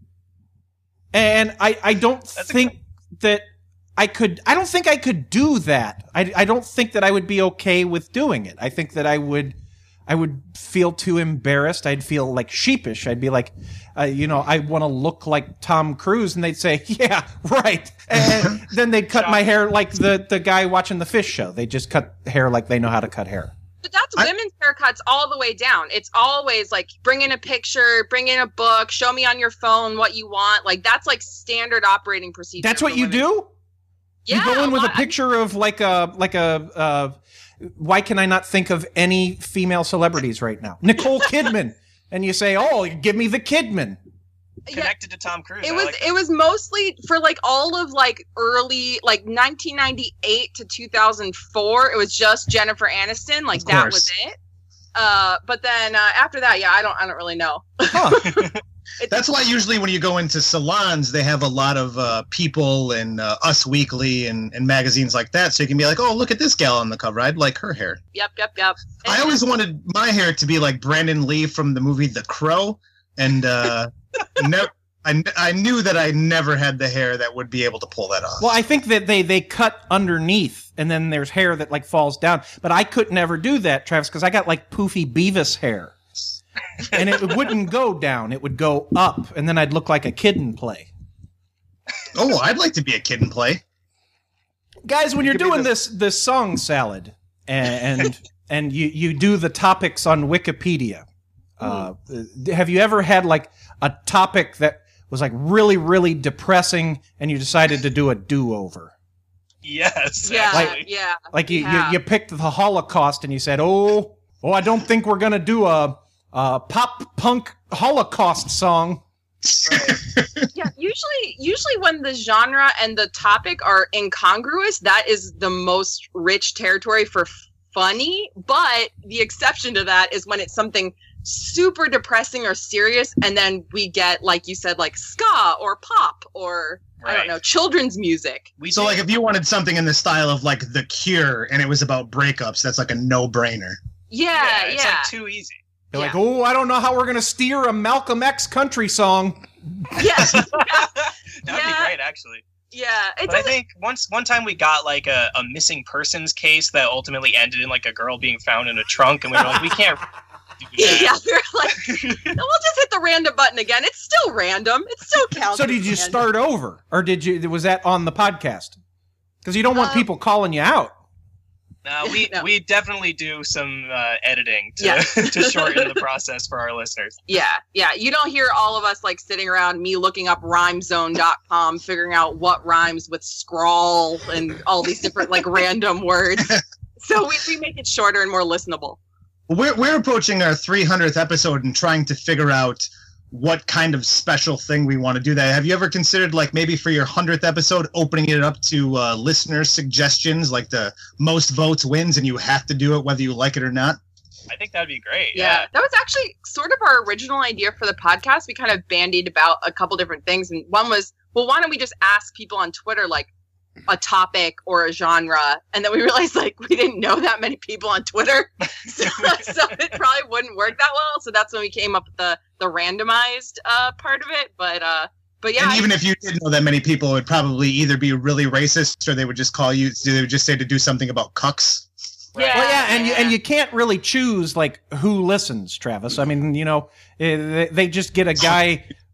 And I don't think that I don't think I could do that. I don't think that I would be okay with doing it. I think that I would feel too embarrassed. I'd feel like sheepish. I'd be like, I want to look like Tom Cruise, and they'd say, yeah, right. And then they'd cut my hair like the guy watching the Fish Show. They just cut hair like they know how to cut hair. But that's women's haircuts all the way down. It's always like, bring in a picture, bring in a book, show me on your phone what you want. Like, that's like standard operating procedure. That's what you do? Yeah, you go in with a picture of like a why can I not think of any female celebrities right now? Nicole Kidman. And you say, oh, give me the Kidman. Connected to Tom Cruise. It was mostly for like all of like early, like 1998 to 2004. It was just Jennifer Aniston. Like that was it. But then after that, yeah, I don't really know. That's why usually when you go into salons, they have a lot of People and Us Weekly and magazines like that. So you can be like, oh, look at this gal on the cover. I'd like her hair. Yep. I always wanted my hair to be like Brandon Lee from the movie The Crow. And I knew that I never had the hair that would be able to pull that off. Well, I think that they cut underneath, and then there's hair that like falls down. But I could never do that, Travis, because I got like poofy Beavis hair. And it wouldn't go down. It would go up, and then I'd look like a Kid and Play. Oh, I'd like to be a Kid and Play. Guys, when you're doing this song salad, and you do the topics on Wikipedia, have you ever had like a topic that was like really, really depressing, and you decided to do a do-over? Yes. Yeah. Like you picked the Holocaust, and you said, oh, I don't think we're gonna do a pop punk Holocaust song. Yeah, usually when the genre and the topic are incongruous, that is the most rich territory for funny. But the exception to that is when it's something super depressing or serious, and then we get, like you said, like ska or pop or I don't know, children's music. So like if you wanted something in the style of like The Cure and it was about breakups, that's like a no-brainer. Yeah. It's like too easy. You're like, oh, I don't know how we're going to steer a Malcolm X country song. Yeah. That would be great, actually. Yeah. But I think one time we got like a missing persons case that ultimately ended in like a girl being found in a trunk, and we were like, we can't do that. Yeah, we're like, we'll just hit the random button again. It's still random. It still counts. So did you start over, or was that on the podcast? Because you don't want people calling you out. No, we definitely do some editing to shorten the process for our listeners. Yeah. You don't hear all of us like sitting around me looking up rhymezone.com, figuring out what rhymes with scrawl and all these different like random words. So we make it shorter and more listenable. We're approaching our 300th episode and trying to figure out what kind of special thing we want to do that. Have you ever considered, like, maybe for your 100th episode, opening it up to listener suggestions, like the most votes wins, and you have to do it whether you like it or not? I think that'd be great. Yeah. That was actually sort of our original idea for the podcast. We kind of bandied about a couple different things. And one was, well, why don't we just ask people on Twitter, like, a topic or a genre? And then we realized, like, we didn't know that many people on Twitter. So it probably wouldn't work that well. So that's when we came up with the randomized part of it. But yeah. And even if you didn't know that many people, it would probably either be really racist, or they would just call you, they would just say to do something about cucks. Yeah. Well, yeah, and you can't really choose like who listens, Travis. I mean, they just get a guy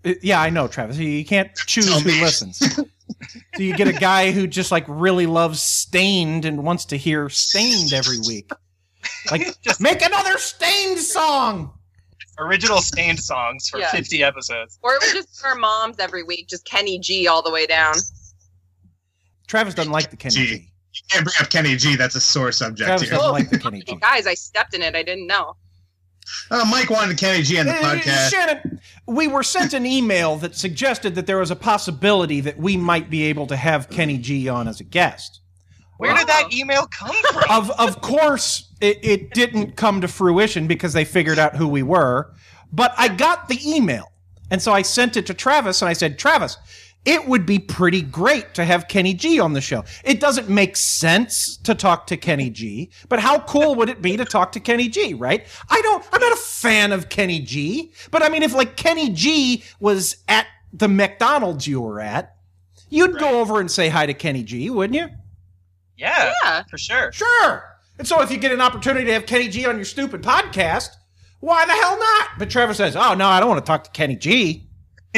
Yeah, I know, Travis. You can't choose who listens. So you get a guy who just like really loves Stained and wants to hear Stained every week. Like, just make another Stained song. Original Stained songs for 50 episodes. Or it was just our moms every week, just Kenny G all the way down. Travis doesn't like the Kenny G. You can't bring up Kenny G. That's a sore subject Travis here. doesn't like the Kenny G. Guys, I stepped in it. I didn't know. Mike wanted Kenny G on the podcast. Shannon, we were sent an email that suggested that there was a possibility that we might be able to have Kenny G on as a guest. Where did that email come from? Of course, it didn't come to fruition because they figured out who we were. But I got the email. And so I sent it to Travis, and I said, Travis, it would be pretty great to have Kenny G on the show. It doesn't make sense to talk to Kenny G, but how cool would it be to talk to Kenny G, right? I'm not a fan of Kenny G, but I mean, if like Kenny G was at the McDonald's you were at, you'd go over and say hi to Kenny G, wouldn't you? Yeah, for sure. Sure. And so if you get an opportunity to have Kenny G on your stupid podcast, why the hell not? But Travis says, oh, no, I don't want to talk to Kenny G.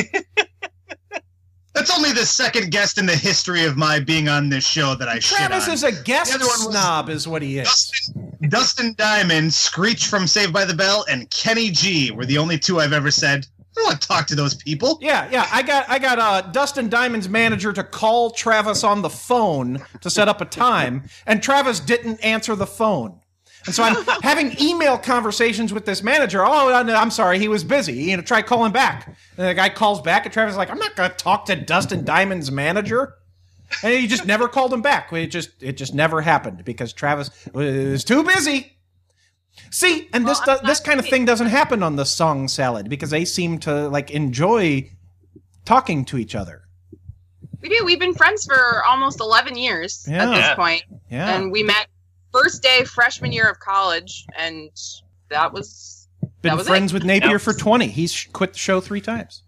That's only the second guest in the history of my being on this show that I shit on. Travis is a guest snob is what he is. Dustin Diamond, Screech from Saved by the Bell, and Kenny G were the only two I've ever said, I don't want to talk to those people. Yeah. I got Dustin Diamond's manager to call Travis on the phone to set up a time, and Travis didn't answer the phone. And so I'm having email conversations with this manager. Oh, I'm sorry, he was busy. Try calling back. And the guy calls back, and Travis is like, I'm not going to talk to Dustin Diamond's manager. And he just never called him back. It just never happened because Travis was too busy. See, and this kind of thing doesn't happen on the Song Salad because they seem to like enjoy talking to each other. We do. We've been friends for almost 11 years at this point. Yeah. And we met first day freshman year of college, and that was Been friends with Napier for 20. He's quit the show 3 times.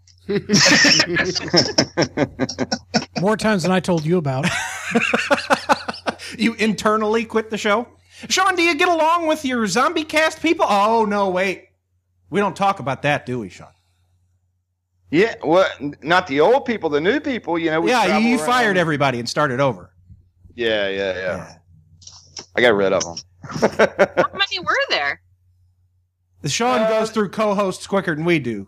More times than I told you about. You internally quit the show? Sean, do you get along with your zombie cast people? Oh, no, wait. We don't talk about that, do we, Sean? Yeah, well, not the old people, the new people. We you fired everybody and started over. Yeah. I got rid of them. How many were there? The Sean goes through co-hosts quicker than we do.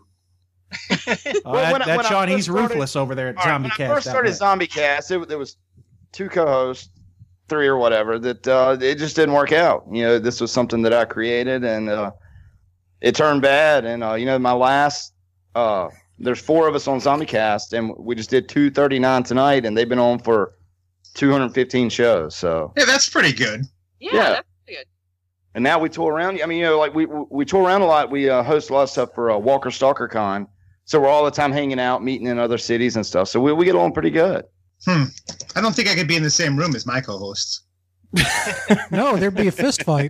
Sean, he's ruthless over there at Zombie Cast. When I first started Zombie Cast, there was 2 co-hosts, 3 or whatever, that it just didn't work out. This was something that I created, and it turned bad. And, my last, there's 4 of us on Zombie Cast, and we just did 239 tonight, and they've been on for 215 shows. So yeah, that's pretty good. Yeah. That's pretty good. And now we tour around. I mean, we tour around a lot. We host a lot of stuff for Walker Stalker Con. So we're all the time hanging out, meeting in other cities and stuff. So we get along pretty good. I don't think I could be in the same room as my co-hosts. No, there'd be a fist fight.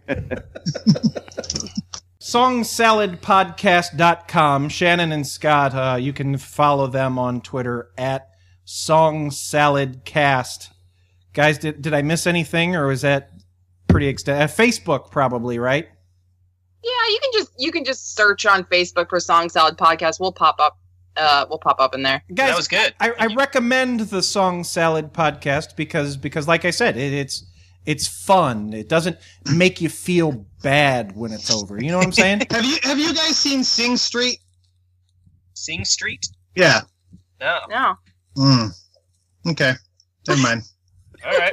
SongSaladPodcast.com. Shannon and Scott, you can follow them on Twitter at SongSaladCast. Guys, did I miss anything, or was that pretty extensive? Facebook, probably, right? Yeah, you can just search on Facebook for Song Salad Podcast. We'll pop up in there. Guys, that was good. I recommend the Song Salad Podcast because like I said, it's fun. It doesn't make you feel bad when it's over. You know what I'm saying? Have you guys seen Sing Street? Sing Street? Yeah. No. Okay. Never mind. All right.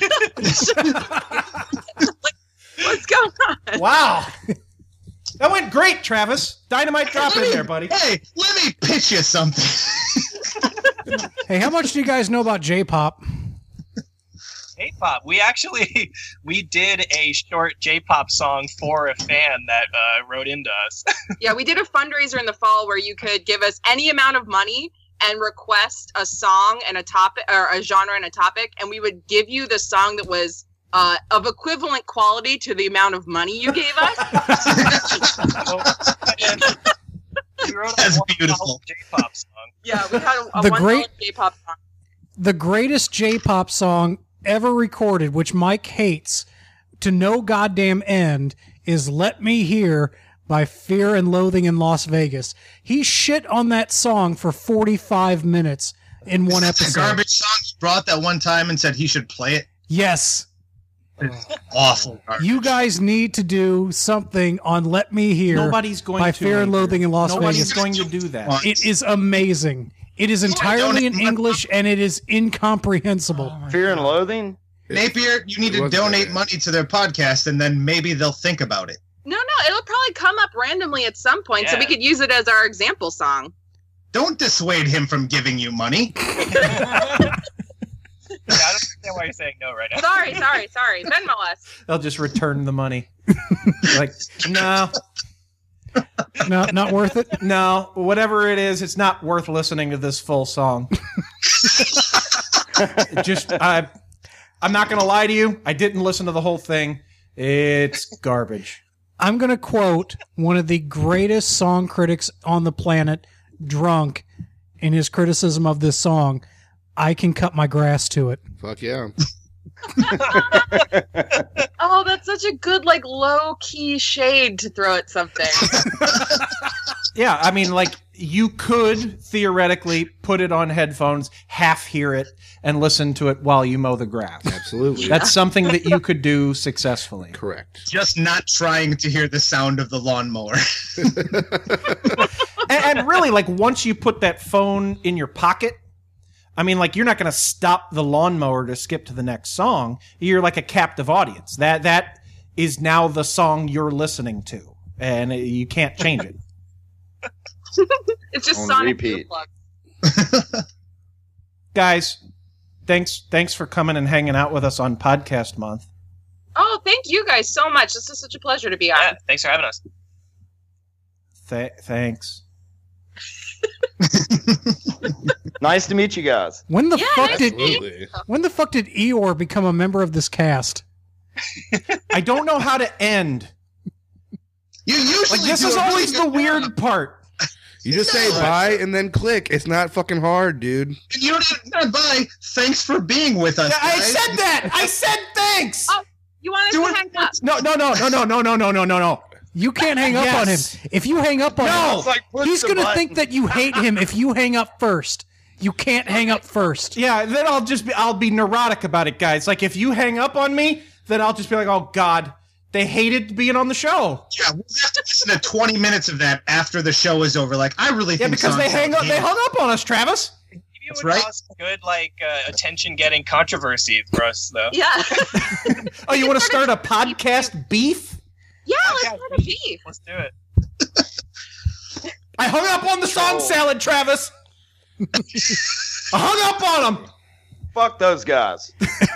What's going on? Wow. That went great, Travis. Dynamite drop in there, buddy. Hey, let me pitch you something. Hey, how much do you guys know about J-pop? J-pop. We did a short J-pop song for a fan that wrote into us. Yeah, we did a fundraiser in the fall where you could give us any amount of money and request a song and a topic, or a genre and a topic, and we would give you the song that was of equivalent quality to the amount of money you gave us. That's beautiful. J-pop song. Yeah, we had a $1 J-pop song. The greatest J-pop song ever recorded, which Mike hates to no goddamn end, is "Let Me Hear" by Fear and Loathing in Las Vegas. He shit on that song for 45 minutes in one episode. The garbage song he brought that one time and said he should play it. Yes. Awful. You guys need to do something on Let Me Hear Nobody's going by to, Fear and Loathing in Las Nobody's Vegas. going to do that. It is amazing. It is entirely in English, and it is incomprehensible. Fear and Loathing? Napier, you need to donate money to their podcast, and then maybe they'll think about it. No, it'll probably come up randomly at some point, so Yeah. we could use it as our example song. Don't dissuade him from giving you money. Yeah, I don't understand why you're saying no right now. Sorry. Venmo us. They'll just return the money. Like, no. No, not worth it? No, whatever it is, it's not worth listening to this full song. I'm not going to lie to you. I didn't listen to the whole thing. It's garbage. I'm going to quote one of the greatest song critics on the planet, Drunk, in his criticism of this song. I can cut my grass to it. Fuck yeah. Oh, that's such a good, like, low-key shade to throw at something. Yeah, I mean, like, you could theoretically put it on headphones, half hear it, and listen to it while you mow the grass. Absolutely. That's something that you could do successfully. Correct. Just not trying to hear the sound of the lawnmower. And really, like, once you put that phone in your pocket, I mean, like, you're not going to stop the lawnmower to skip to the next song. You're like a captive audience. That is now the song you're listening to, and you can't change it. It's just On sonic repeat. earplugs. Guys, thanks for coming and hanging out with us on Podcast Month. Oh, thank you guys so much. This is such a pleasure to be on. Yeah, thanks for having us. Thanks. Nice to meet you guys. When the fuck did Absolutely. when the fuck did Eeyore become a member of this cast? I don't know how to end. You usually Like, this do is a really always good the weird job. part. You just say bye and then click. It's not fucking hard, dude. You don't even bye. Thanks for being with us. I guys. said that. I said thanks. Oh, you want us Do to it. hang up? No. You can't hang up on him. Yes. If you hang up on No. him, It's like, push he's the going to button. think that you hate him if you hang up first. You can't hang up first. Yeah, then I'll be neurotic about it, guys. Like, if you hang up on me, then I'll just be like, oh God, they hated being on the show. Yeah, we'll have to listen to 20 minutes of that after the show is over. Like, I really Yeah, think because they songs they are- hung up on us, Travis. Maybe it That's would right. cause good, like, attention-getting controversy for us, though. Yeah. Oh, you want to start a podcast beef? Yeah, let's start a beef. Let's do it. I hung up on the song salad, Travis. I hung up on him. Fuck those guys.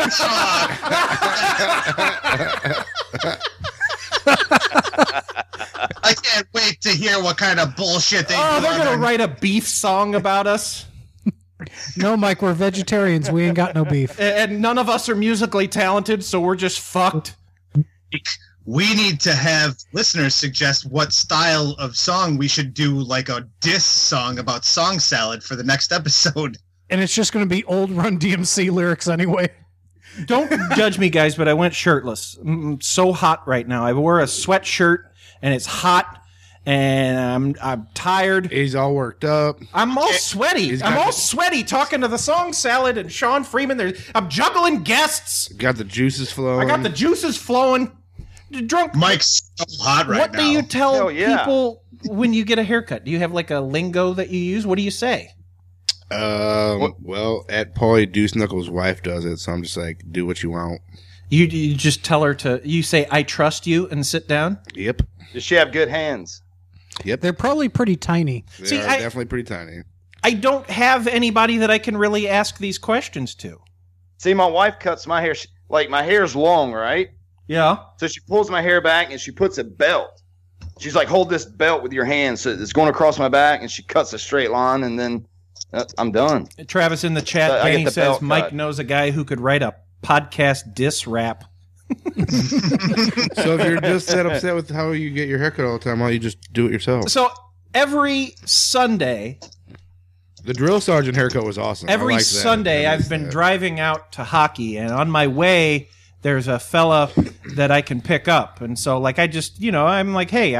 I can't wait to hear what kind of bullshit they Oh, do. they're on gonna their- write a beef song about us, No, Mike, we're vegetarians. We ain't got no beef. and none of us are musically talented, so we're just fucked. We need to have listeners suggest what style of song we should do, like a diss song about song salad for the next episode. And it's just going to be old Run DMC lyrics anyway. Don't judge me, guys, but I went shirtless. So hot right now. I wore a sweatshirt, and it's hot, and I'm tired. He's all worked up. I'm all sweaty. He's I'm got all the- sweaty talking to the song salad and Sean Freeman. I'm juggling guests. Got the juices flowing. I got the juices flowing. Drunk. Mike's so hot right what now. do you tell Hell yeah. people when you get a haircut? Do you have like a lingo that you use? What do you say? Well, at Paulie Deuce Knuckles' wife does it, so I'm just like, do what you want. You just tell her to. You say, "I trust you," and sit down. Yep. Does she have good hands? Yep. They're probably pretty tiny. They See, are I- definitely pretty tiny. I don't have anybody that I can really ask these questions to. See, my wife cuts my hair. Like, my hair's long, right? Yeah. So she pulls my hair back and she puts a belt. She's like, hold this belt with your hand. So it's going across my back, and she cuts a straight line, and then I'm done. Travis in the chat, I get Danny the says belt Mike cut. knows a guy who could write a podcast diss rap. So if you're just that upset with how you get your haircut all the time, why don't you just do it yourself? So every Sunday, The drill sergeant haircut was awesome. I every liked that. Sunday, I I've missed been that. driving out to hockey, and on my way, there's a fella that I can pick up, and so like I just, I'm like, hey, I'm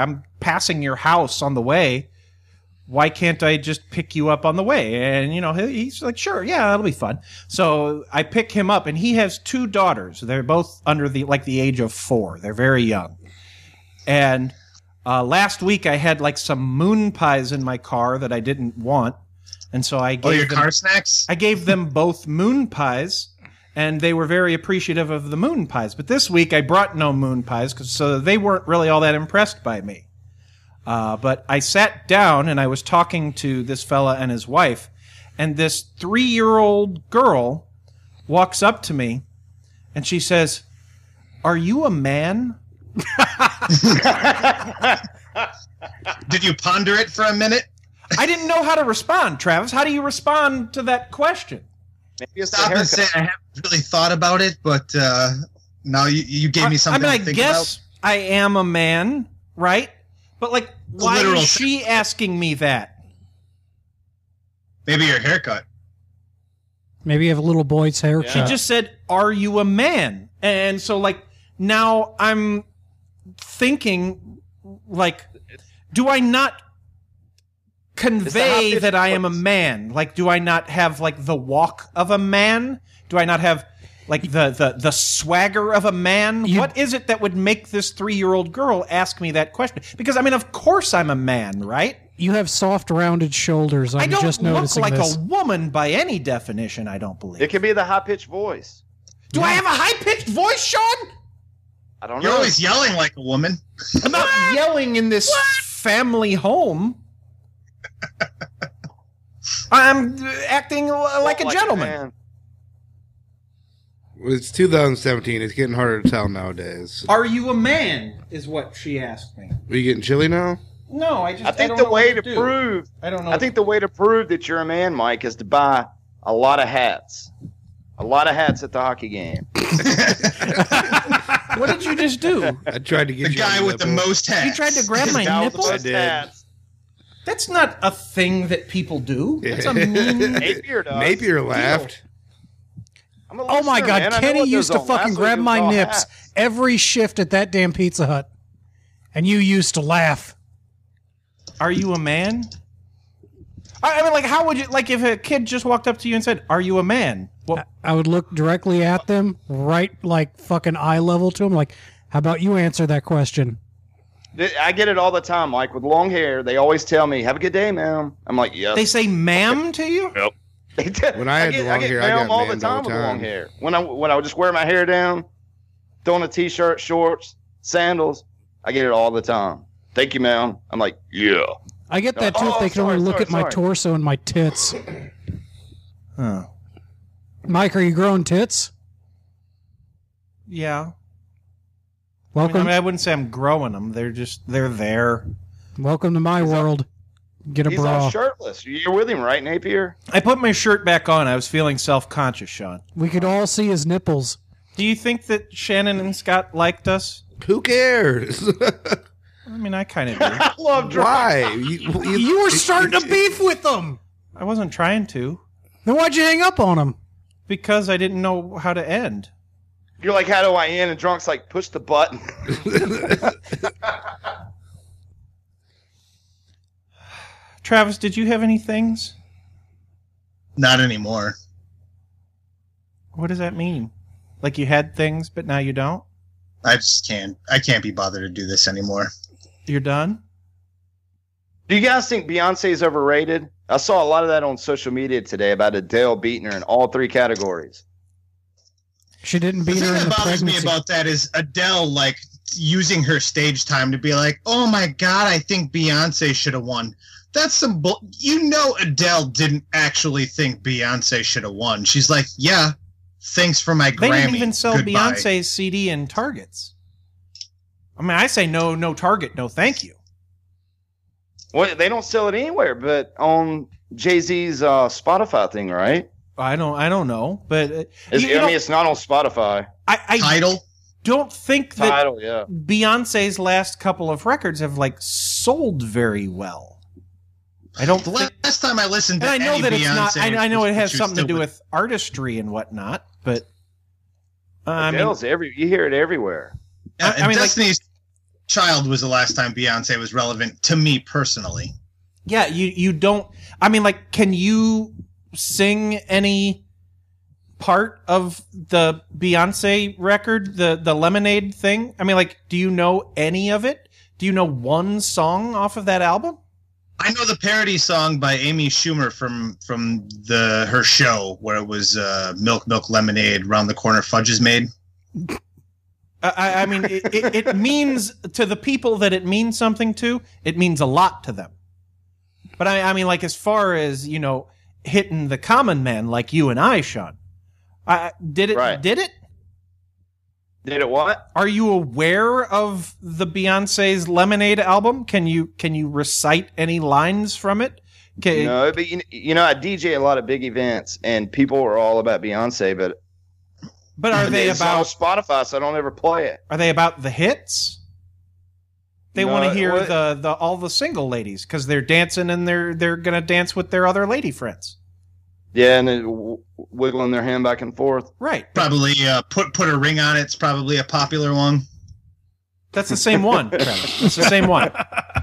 passing your house on the way. Why can't I just pick you up on the way? And, you know, he's like, sure, yeah, that'll be fun. So I pick him up, and he has 2 daughters. They're both under the age of 4. They're very young. And last week I had like some moon pies in my car that I didn't want. And so I gave car snacks? I gave them both moon pies, and they were very appreciative of the moon pies. But this week I brought no moon pies, so they weren't really all that impressed by me. But I sat down and I was talking to this fella and his wife, and this 3-year-old girl walks up to me and she says, "Are you a man?" Did you ponder it for a minute? I didn't know how to respond, Travis. How do you respond to that question? Maybe stop and say I haven't really thought about it, but now you gave me something to think guess about. I am a man, right? But, like, why literal is she asking me that? Maybe your haircut. Maybe you have a little boy's haircut. She just said, "Are you a man?" And so, like, now I'm thinking, like, do I not convey that I am a man? Like, do I not have, like, the walk of a man? Do I not have, like, the swagger of a man? What is it that would make this 3-year-old girl ask me that question? Because, I mean, of course I'm a man, right? You have soft, rounded shoulders. I don't just look noticing like this. a woman by any definition, I don't believe. It could be the high-pitched voice. Do I have a high-pitched voice, Sean? I don't know. You're always yelling like a woman. I'm not yelling in this family home. I'm acting like a gentleman. It's 2017. It's getting harder to tell nowadays. Are you a man? Is what she asked me. Are you getting chilly now? No, I think don't the know way what to do. prove. I don't know. I think the way to prove that you're a man, Mike, is to buy a lot of hats. A lot of hats at the hockey game. What did you just do? I tried to get the guy with the most hats. You tried to grab my nipple? I did. That's not a thing that people do. That's a mean. Napier does. Napier laughed. Oh my God, Kenny used to fucking grab my nips every shift at that damn Pizza Hut. And you used to laugh. Are you a man? I mean, like, how would you, like, if a kid just walked up to you and said, "Are you a man?" Well, I would look directly at them, right, like, fucking eye level to them, like, how about you answer that question? I get it all the time, Mike. With long hair, they always tell me, "Have a good day, ma'am." I'm like, "Yes." They say "ma'am" to you? Yep. When I had long hair, I got all the ma'amed time all the with long time. hair. When I would just wear my hair down, throw on a t-shirt, shorts, sandals, I get it all the time. "Thank you, ma'am." I'm like, "Yeah." I get that too if they can only look at my torso and my tits. Huh. Mike, are you growing tits? Yeah. Welcome. I mean, I wouldn't say I'm growing them. They're there. Welcome to my world. Get a He's bra. all shirtless. You're with him, right, Napier? I put my shirt back on. I was feeling self-conscious, Sean. We could all see his nipples. Do you think that Shannon and Scott liked us? Who cares? I mean, I kind of do. I love Why? You were starting to beef with them. I wasn't trying to. Then why'd you hang up on him? Because I didn't know how to end. You're like, "How do I end?" And Drunk's like, "Push the button." Travis, did you have any things? Not anymore. What does that mean? Like you had things, but now you don't? I just can't. I can't be bothered to do this anymore. You're done? Do you guys think Beyonce is overrated? I saw a lot of that on social media today about Adele beating her in all 3 categories. She didn't beat The her thing in that the bothers me pregnancy. about that is Adele, like, using her stage time to be like, "Oh my God, I think Beyonce should have won." That's some bull. You know, Adele didn't actually think Beyonce should have won. She's like, "Yeah, thanks for my They Grammy. didn't even sell Goodbye." Beyonce's CD in Targets. I mean, I say no Target, no thank you. Well, they don't sell it anywhere but on Jay-Z's Spotify thing, right? I don't know, but I mean, it's not on Spotify. I Tidal. don't think that Tidal, yeah. Beyonce's last couple of records have like sold very well. I don't. The last time I listened to And I know any that it's not. Beyonce, I know it has she was something to still do with artistry and whatnot, but I mean, Adele's you hear it everywhere. Yeah, I mean, like, Child was the last time Beyonce was relevant to me personally. Yeah, you don't. I mean, like, can you sing any part of the Beyonce record, the Lemonade thing? I mean, like, do you know any of it? Do you know one song off of that album? I know the parody song by Amy Schumer from her show where it was Milk, Milk, Lemonade, Round the Corner Fudge is Made. I mean, it means to the people that it means something to, it means a lot to them. But I mean, like, as far as, you know, hitting the common man like you and I, Sean, did it? Right. Did it? Did it what? Are you aware of the Beyonce's Lemonade album? Can you recite any lines from it? No, but you know, I DJ a lot of big events, and people are all about Beyonce, but are they it's about on Spotify? So I don't ever play it. Are they about the hits? They No, want to hear what- the all the single ladies because they're dancing and they're gonna dance with their other lady friends. Yeah, and then wiggling their hand back and forth. Right. Probably put a ring on it. It's probably a popular one. That's the same one, Travis. It's the same one.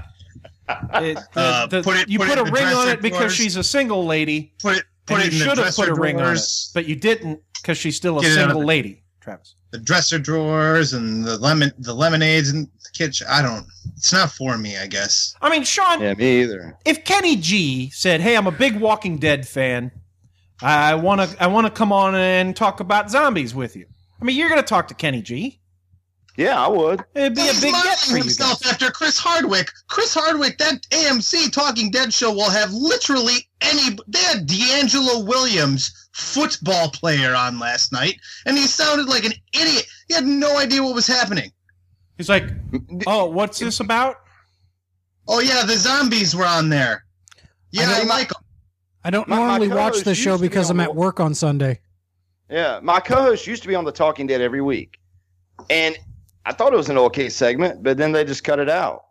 You put a ring on it because she's a single lady. Put it you in the should have dresser put a ring on it, drawers. but you didn't because she's still a Get it out of single the- lady, Travis. The dresser drawers and the lemonades in the kitchen. It's not for me, I guess. I mean, Sean. Yeah, me either. If Kenny G said, "Hey, I'm a big Walking Dead fan. I want to come on and talk about zombies with you." I mean, you're going to talk to Kenny G. Yeah, I would. It'd be a big get for you himself guys. after Chris Hardwick. Chris Hardwick, that AMC Talking Dead show will have literally They had D'Angelo Williams, football player, on last night, and he sounded like an idiot. He had no idea what was happening. He's like, "Oh, what's this about?" Oh yeah, the zombies were on there. Yeah, I like them. I don't My normally watch co-host the used show to be because on I'm at work on Sunday. Yeah, my co-host used to be on The Talking Dead every week, and I thought it was an okay segment, but then they just cut it out.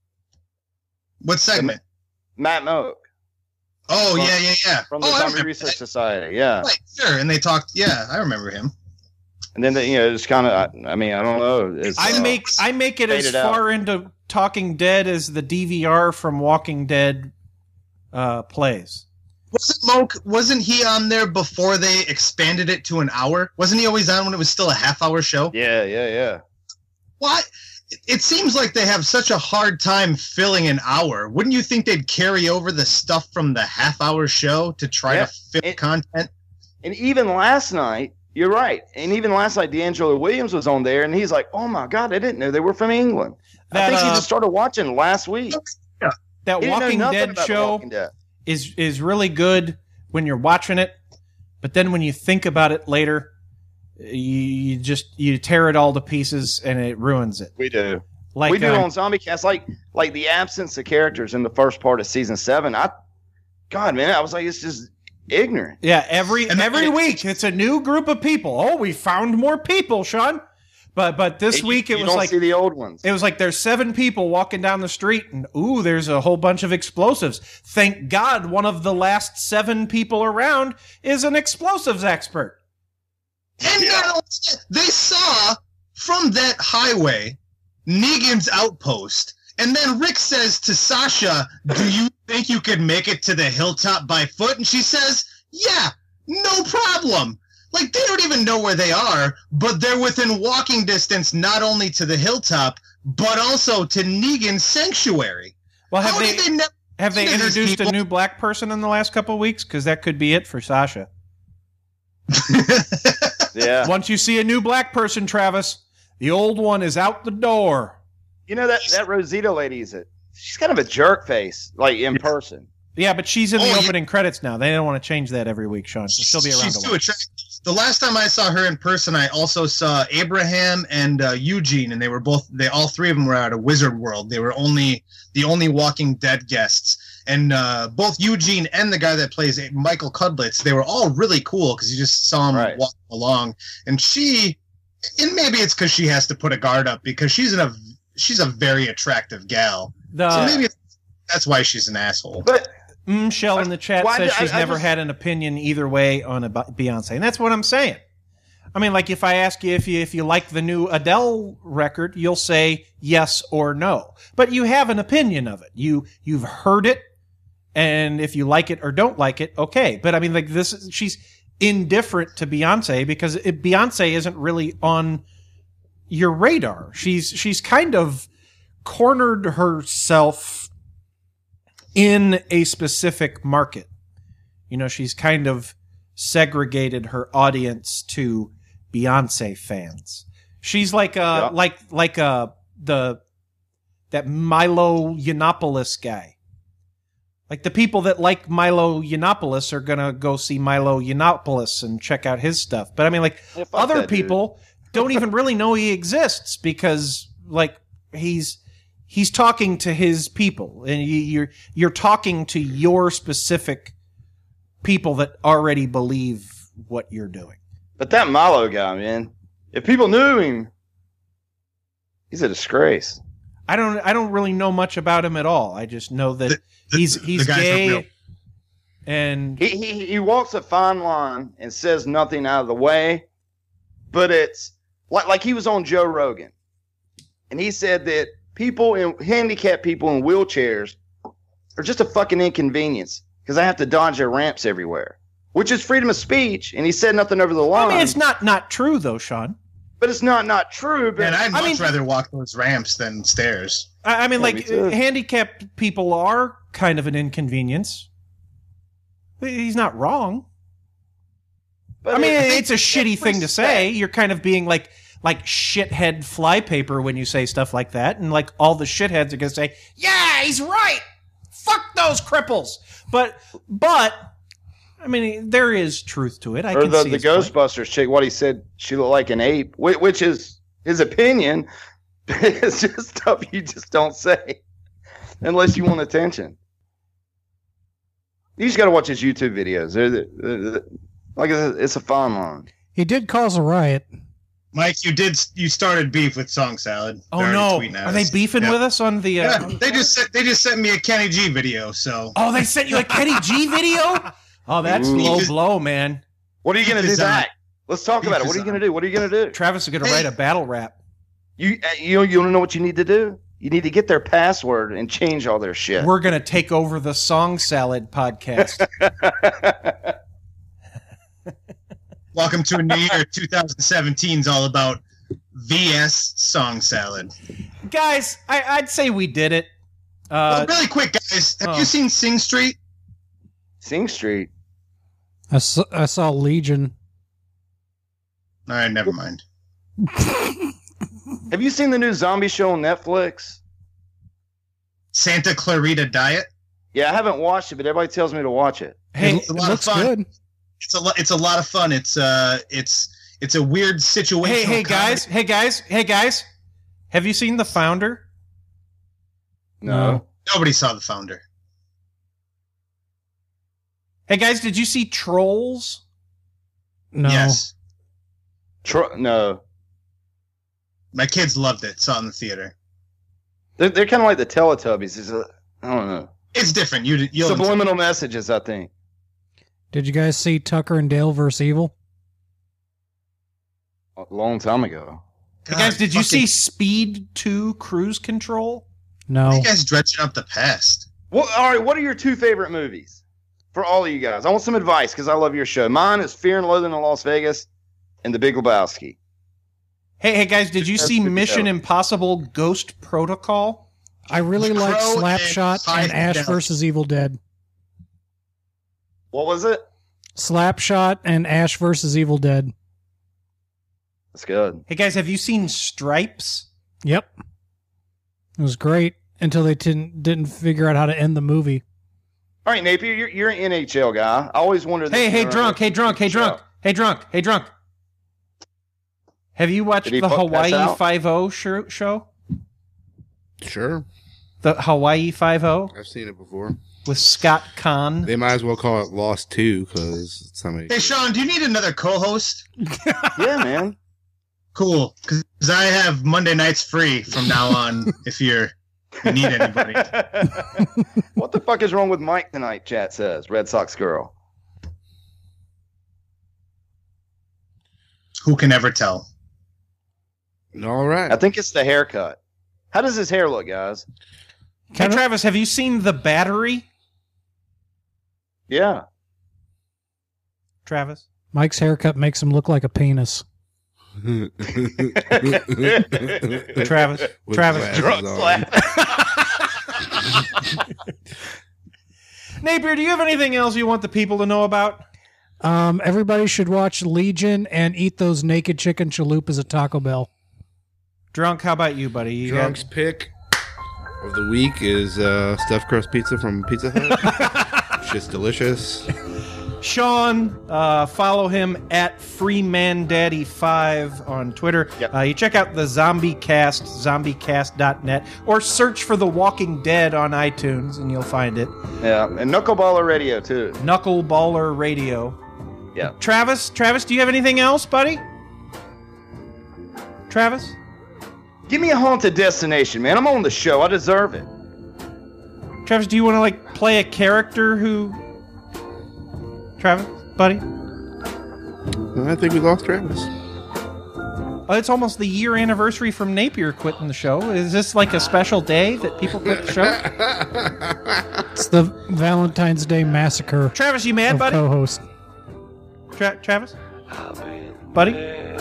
What segment? Matt Moak. Oh, yeah. From the I Zombie remember Research Society, yeah. Right, sure, and they talked. Yeah, I remember him. And then they, just kind of. I mean, I don't know. It's, I make it as faded out. far into Talking Dead as the DVR from Walking Dead plays. Wasn't he on there before they expanded it to an hour? Wasn't he always on when it was still a half-hour show? Yeah. Why? It seems like they have such a hard time filling an hour. Wouldn't you think they'd carry over the stuff from the half-hour show to try to fit content? And even last night, you're right. And even last night, D'Angelo Williams was on there, and he's like, "Oh my God, I didn't know they were from England." I think he just started watching last week. That He didn't know Walking nothing Dead about The show Walking Dead. is really good when you're watching it, but then when you think about it later, you tear it all to pieces and it ruins it. We do. Like, We do on ZombieCast, like the absence of characters in the first part of season 7. God, man, I was like, it's just ignorant. Yeah, every week it's a new group of people. Oh, we found more people, Sean. But this week it you was don't like see the old ones. It was like there's 7 people walking down the street and ooh, there's a whole bunch of explosives. Thank God one of the last 7 people around is an explosives expert. And not only that, they saw from that highway Negan's outpost. And then Rick says to Sasha, "Do you think you could make it to the hilltop by foot?" And she says, "Yeah, no problem." Like, they don't even know where they are, but they're within walking distance not only to the hilltop, but also to Negan's sanctuary. Well, have How they did they never have they see these introduced people? a new black person in the last couple of weeks? Because that could be it for Sasha. Yeah. Once you see a new black person, Travis, the old one is out the door. You know that Rosita lady she's kind of a jerk face, like in person. Yeah, but she's in the opening credits now. They don't want to change that every week, Sean. So she'll be around She's a too while. attractive. The last time I saw her in person, I also saw Abraham and Eugene, and all 3 of them were out of Wizard World. They were the only Walking Dead guests. And both Eugene and the guy that plays Michael Cudlitz, they were all really cool because you just saw him walk along. And maybe it's because she has to put a guard up because she's a very attractive gal. So maybe that's why she's an asshole. But Shell in the chat Why says did- she's I never just- had an opinion either way on Beyonce, and that's what I'm saying. I mean, like if I ask you if you like the new Adele record, you'll say yes or no. But you have an opinion of it. You've heard it, and if you like it or don't like it, okay. But I mean, like she's indifferent to Beyonce because Beyonce isn't really on your radar. She's kind of cornered herself in a specific market. You know, she's kind of segregated her audience to Beyonce fans. She's like that Milo Yiannopoulos guy. Like the people that like Milo Yiannopoulos are gonna go see Milo Yiannopoulos and check out his stuff. But I mean, like other people don't even really know he exists because like he's talking to his people, and you're talking to your specific people that already believe what you're doing. But that Milo guy, man, if people knew him, he's a disgrace. I don't really know much about him at all. I just know that he's gay, and he walks a fine line and says nothing out of the way. But it's like he was on Joe Rogan, and he said that handicapped people in wheelchairs are just a fucking inconvenience because I have to dodge their ramps everywhere, which is freedom of speech. And he said nothing over the line. I mean, it's not true though, Sean. But it's not true. But and I'd much rather walk those ramps than stairs. I mean, like handicapped people are kind of an inconvenience. He's not wrong. But I mean, it's a shitty thing to say. You're kind of being like shithead flypaper when you say stuff like that, and like all the shitheads are gonna say, "Yeah, he's right. Fuck those cripples." But I mean, there is truth to it. I can see the Ghostbusters chick. What he said, she looked like an ape, which is his opinion. It's just stuff you just don't say unless you want attention. You just got to watch his YouTube videos. Like it's a fine line. He did cause a riot. Mike, you started beef with Song Salad. Oh no, are they beefing with us on the? Yeah, they just sent me a Kenny G video. So they sent you a Kenny G video. Oh, that's low blow, man. What are you gonna do back? Let's talk about it. What are you gonna do? What are you gonna do? Travis is gonna write a battle rap. You want to know what you need to do? You need to get their password and change all their shit. We're gonna take over the Song Salad podcast. Welcome to a new year. 2017 is all about VS Song Salad. Guys, I'd say we did it. Really quick, guys. Have you seen Sing Street? Sing Street? I saw Legion. All right, never mind. Have you seen the new zombie show on Netflix? Santa Clarita Diet? Yeah, I haven't watched it, but everybody tells me to watch it. Hey, it looks good. It's a lot of fun. It's a weird situation. Hey guys. Have you seen The Founder? No. Nobody saw The Founder. Hey guys, did you see Trolls? No. Yes. No. My kids loved it. Saw it in the theater. They're kind of like the Teletubbies. I don't know. It's different. You'll subliminal messages, I think. Did you guys see Tucker and Dale vs. Evil? A long time ago. Hey guys, did you see Speed 2 Cruise Control? No. You guys dredging up the past. Well, all right, what are your two favorite movies? For all of you guys. I want some advice because I love your show. Mine is Fear and Loathing in Las Vegas and The Big Lebowski. Hey guys, did you see Mission Impossible Ghost Protocol? I really like Slapshot and Ash vs. Evil Dead. What was it? Slapshot and Ash vs. Evil Dead. That's good. Hey guys, have you seen Stripes? Yep. It was great until they didn't figure out how to end the movie. All right, Napier, you're an NHL guy. I always wondered. Hey, drunk. Have you watched the Hawaii 5-0 show? Sure. The Hawaii 5-0? I've seen it before. With Scott Conn. They might as well call it Lost 2 because somebody. Hey, Sean, do you need another co-host? Yeah, man. Cool, because I have Monday nights free from now on if you need anybody. What the fuck is wrong with Mike tonight, chat says. Red Sox girl. Who can ever tell? All right. I think it's the haircut. How does his hair look, guys? Hey, Travis, have you seen The Battery? Yeah. Travis? Mike's haircut makes him look like a penis. Travis. Napier, do you have anything else you want the people to know about? Everybody should watch Legion and eat those naked chicken chalupas at Taco Bell. Drunk, how about you, buddy? Drunk's pick of the week is stuffed crust pizza from Pizza Hut. Shit's delicious. Sean, follow him at FreemanDaddy5 on Twitter. Yep. You check out the Zombie Cast, zombiecast.net, or search for The Walking Dead on iTunes, and you'll find it. Yeah, and Knuckleballer Radio, too. Knuckleballer Radio. Yeah. Travis, do you have anything else, buddy? Travis? Give me a haunted destination, man. I'm on the show. I deserve it. Travis, do you want to, like, play a character who... Travis, buddy? I think we lost Travis. Oh, it's almost the year anniversary from Napier quitting the show. Is this like a special day that people quit the show? It's the Valentine's Day massacre. Travis, you mad, buddy? Co-host. Travis? Buddy?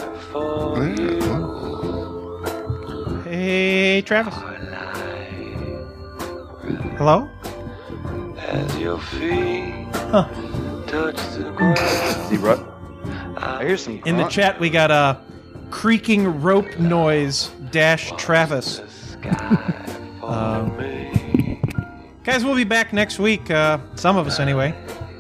Hey, Travis. Hello? As your feet Huh. touch the ground. I hear some In the grunt. chat, we got a creaking rope noise dash Travis. Guys, we'll be back next week. Some of us, anyway.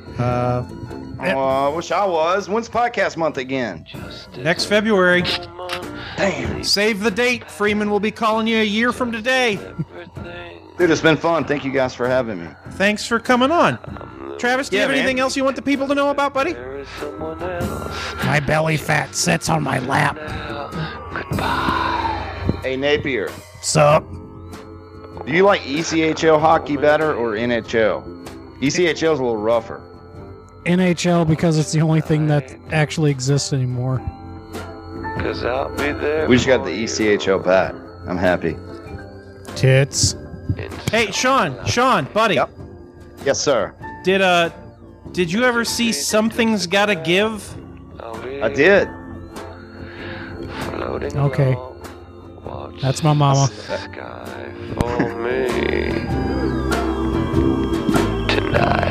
I wish I was. When's podcast month again? Next February. Damn. Save the date. Freeman will be calling you a year from today. Dude, it's been fun. Thank you guys for having me. Thanks for coming on. Travis, do you Yeah, have man. anything else you want the people to know about, buddy? My belly fat sits on my lap. Hey, Napier. Sup? Do you like ECHL hockey better or NHL? ECHL's a little rougher. NHL because it's the only thing that actually exists anymore. Cause I'll be there. We just got the ECHL back. I'm happy. Tits. Hey, Sean, buddy. Yep. Yes, sir. Did you ever see Something's Gotta Give? I did. Okay. That's my mama. Sky for me tonight.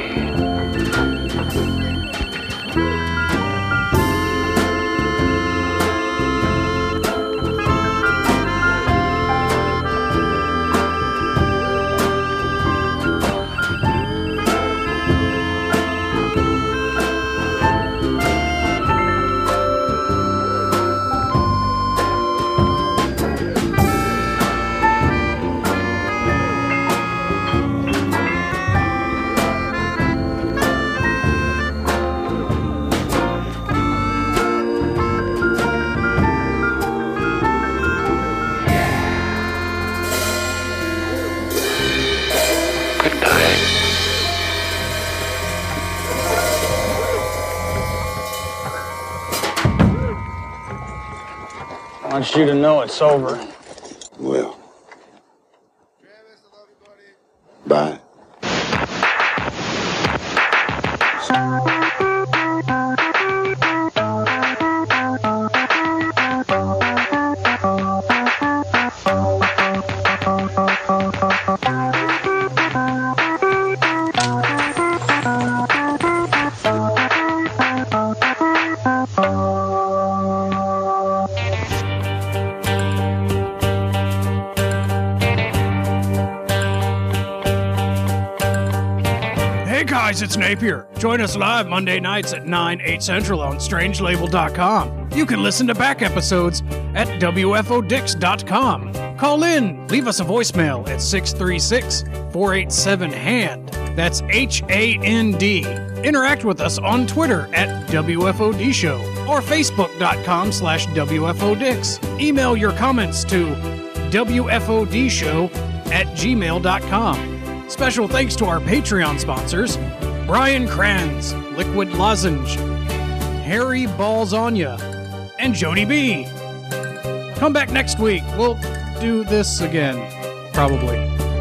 I want you to know it's over. Well. Bye. Hey guys, it's Napier. Join us live Monday nights at 9, 8 Central on strangelabel.com. You can listen to back episodes at WFODix.com. Call in, leave us a voicemail at 636-487-HAND. That's HAND. Interact with us on Twitter at WFOD Show or Facebook.com/WFODix. Email your comments to WFODshow@gmail.com. Special thanks to our Patreon sponsors, Brian Kranz, Liquid Lozenge, Harry Balzonia, and Jody B. Come back next week. We'll do this again, probably.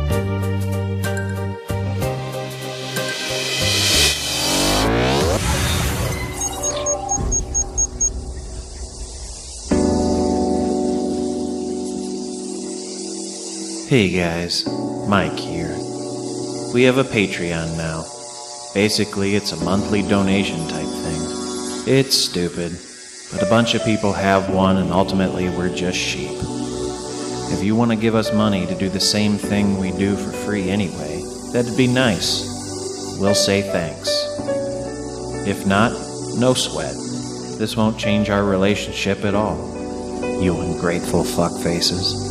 Hey guys, Mike here. We have a Patreon now. Basically, it's a monthly donation type thing. It's stupid, but a bunch of people have one and ultimately we're just sheep. If you want to give us money to do the same thing we do for free anyway, that'd be nice. We'll say thanks. If not, no sweat. This won't change our relationship at all. You ungrateful fuckfaces.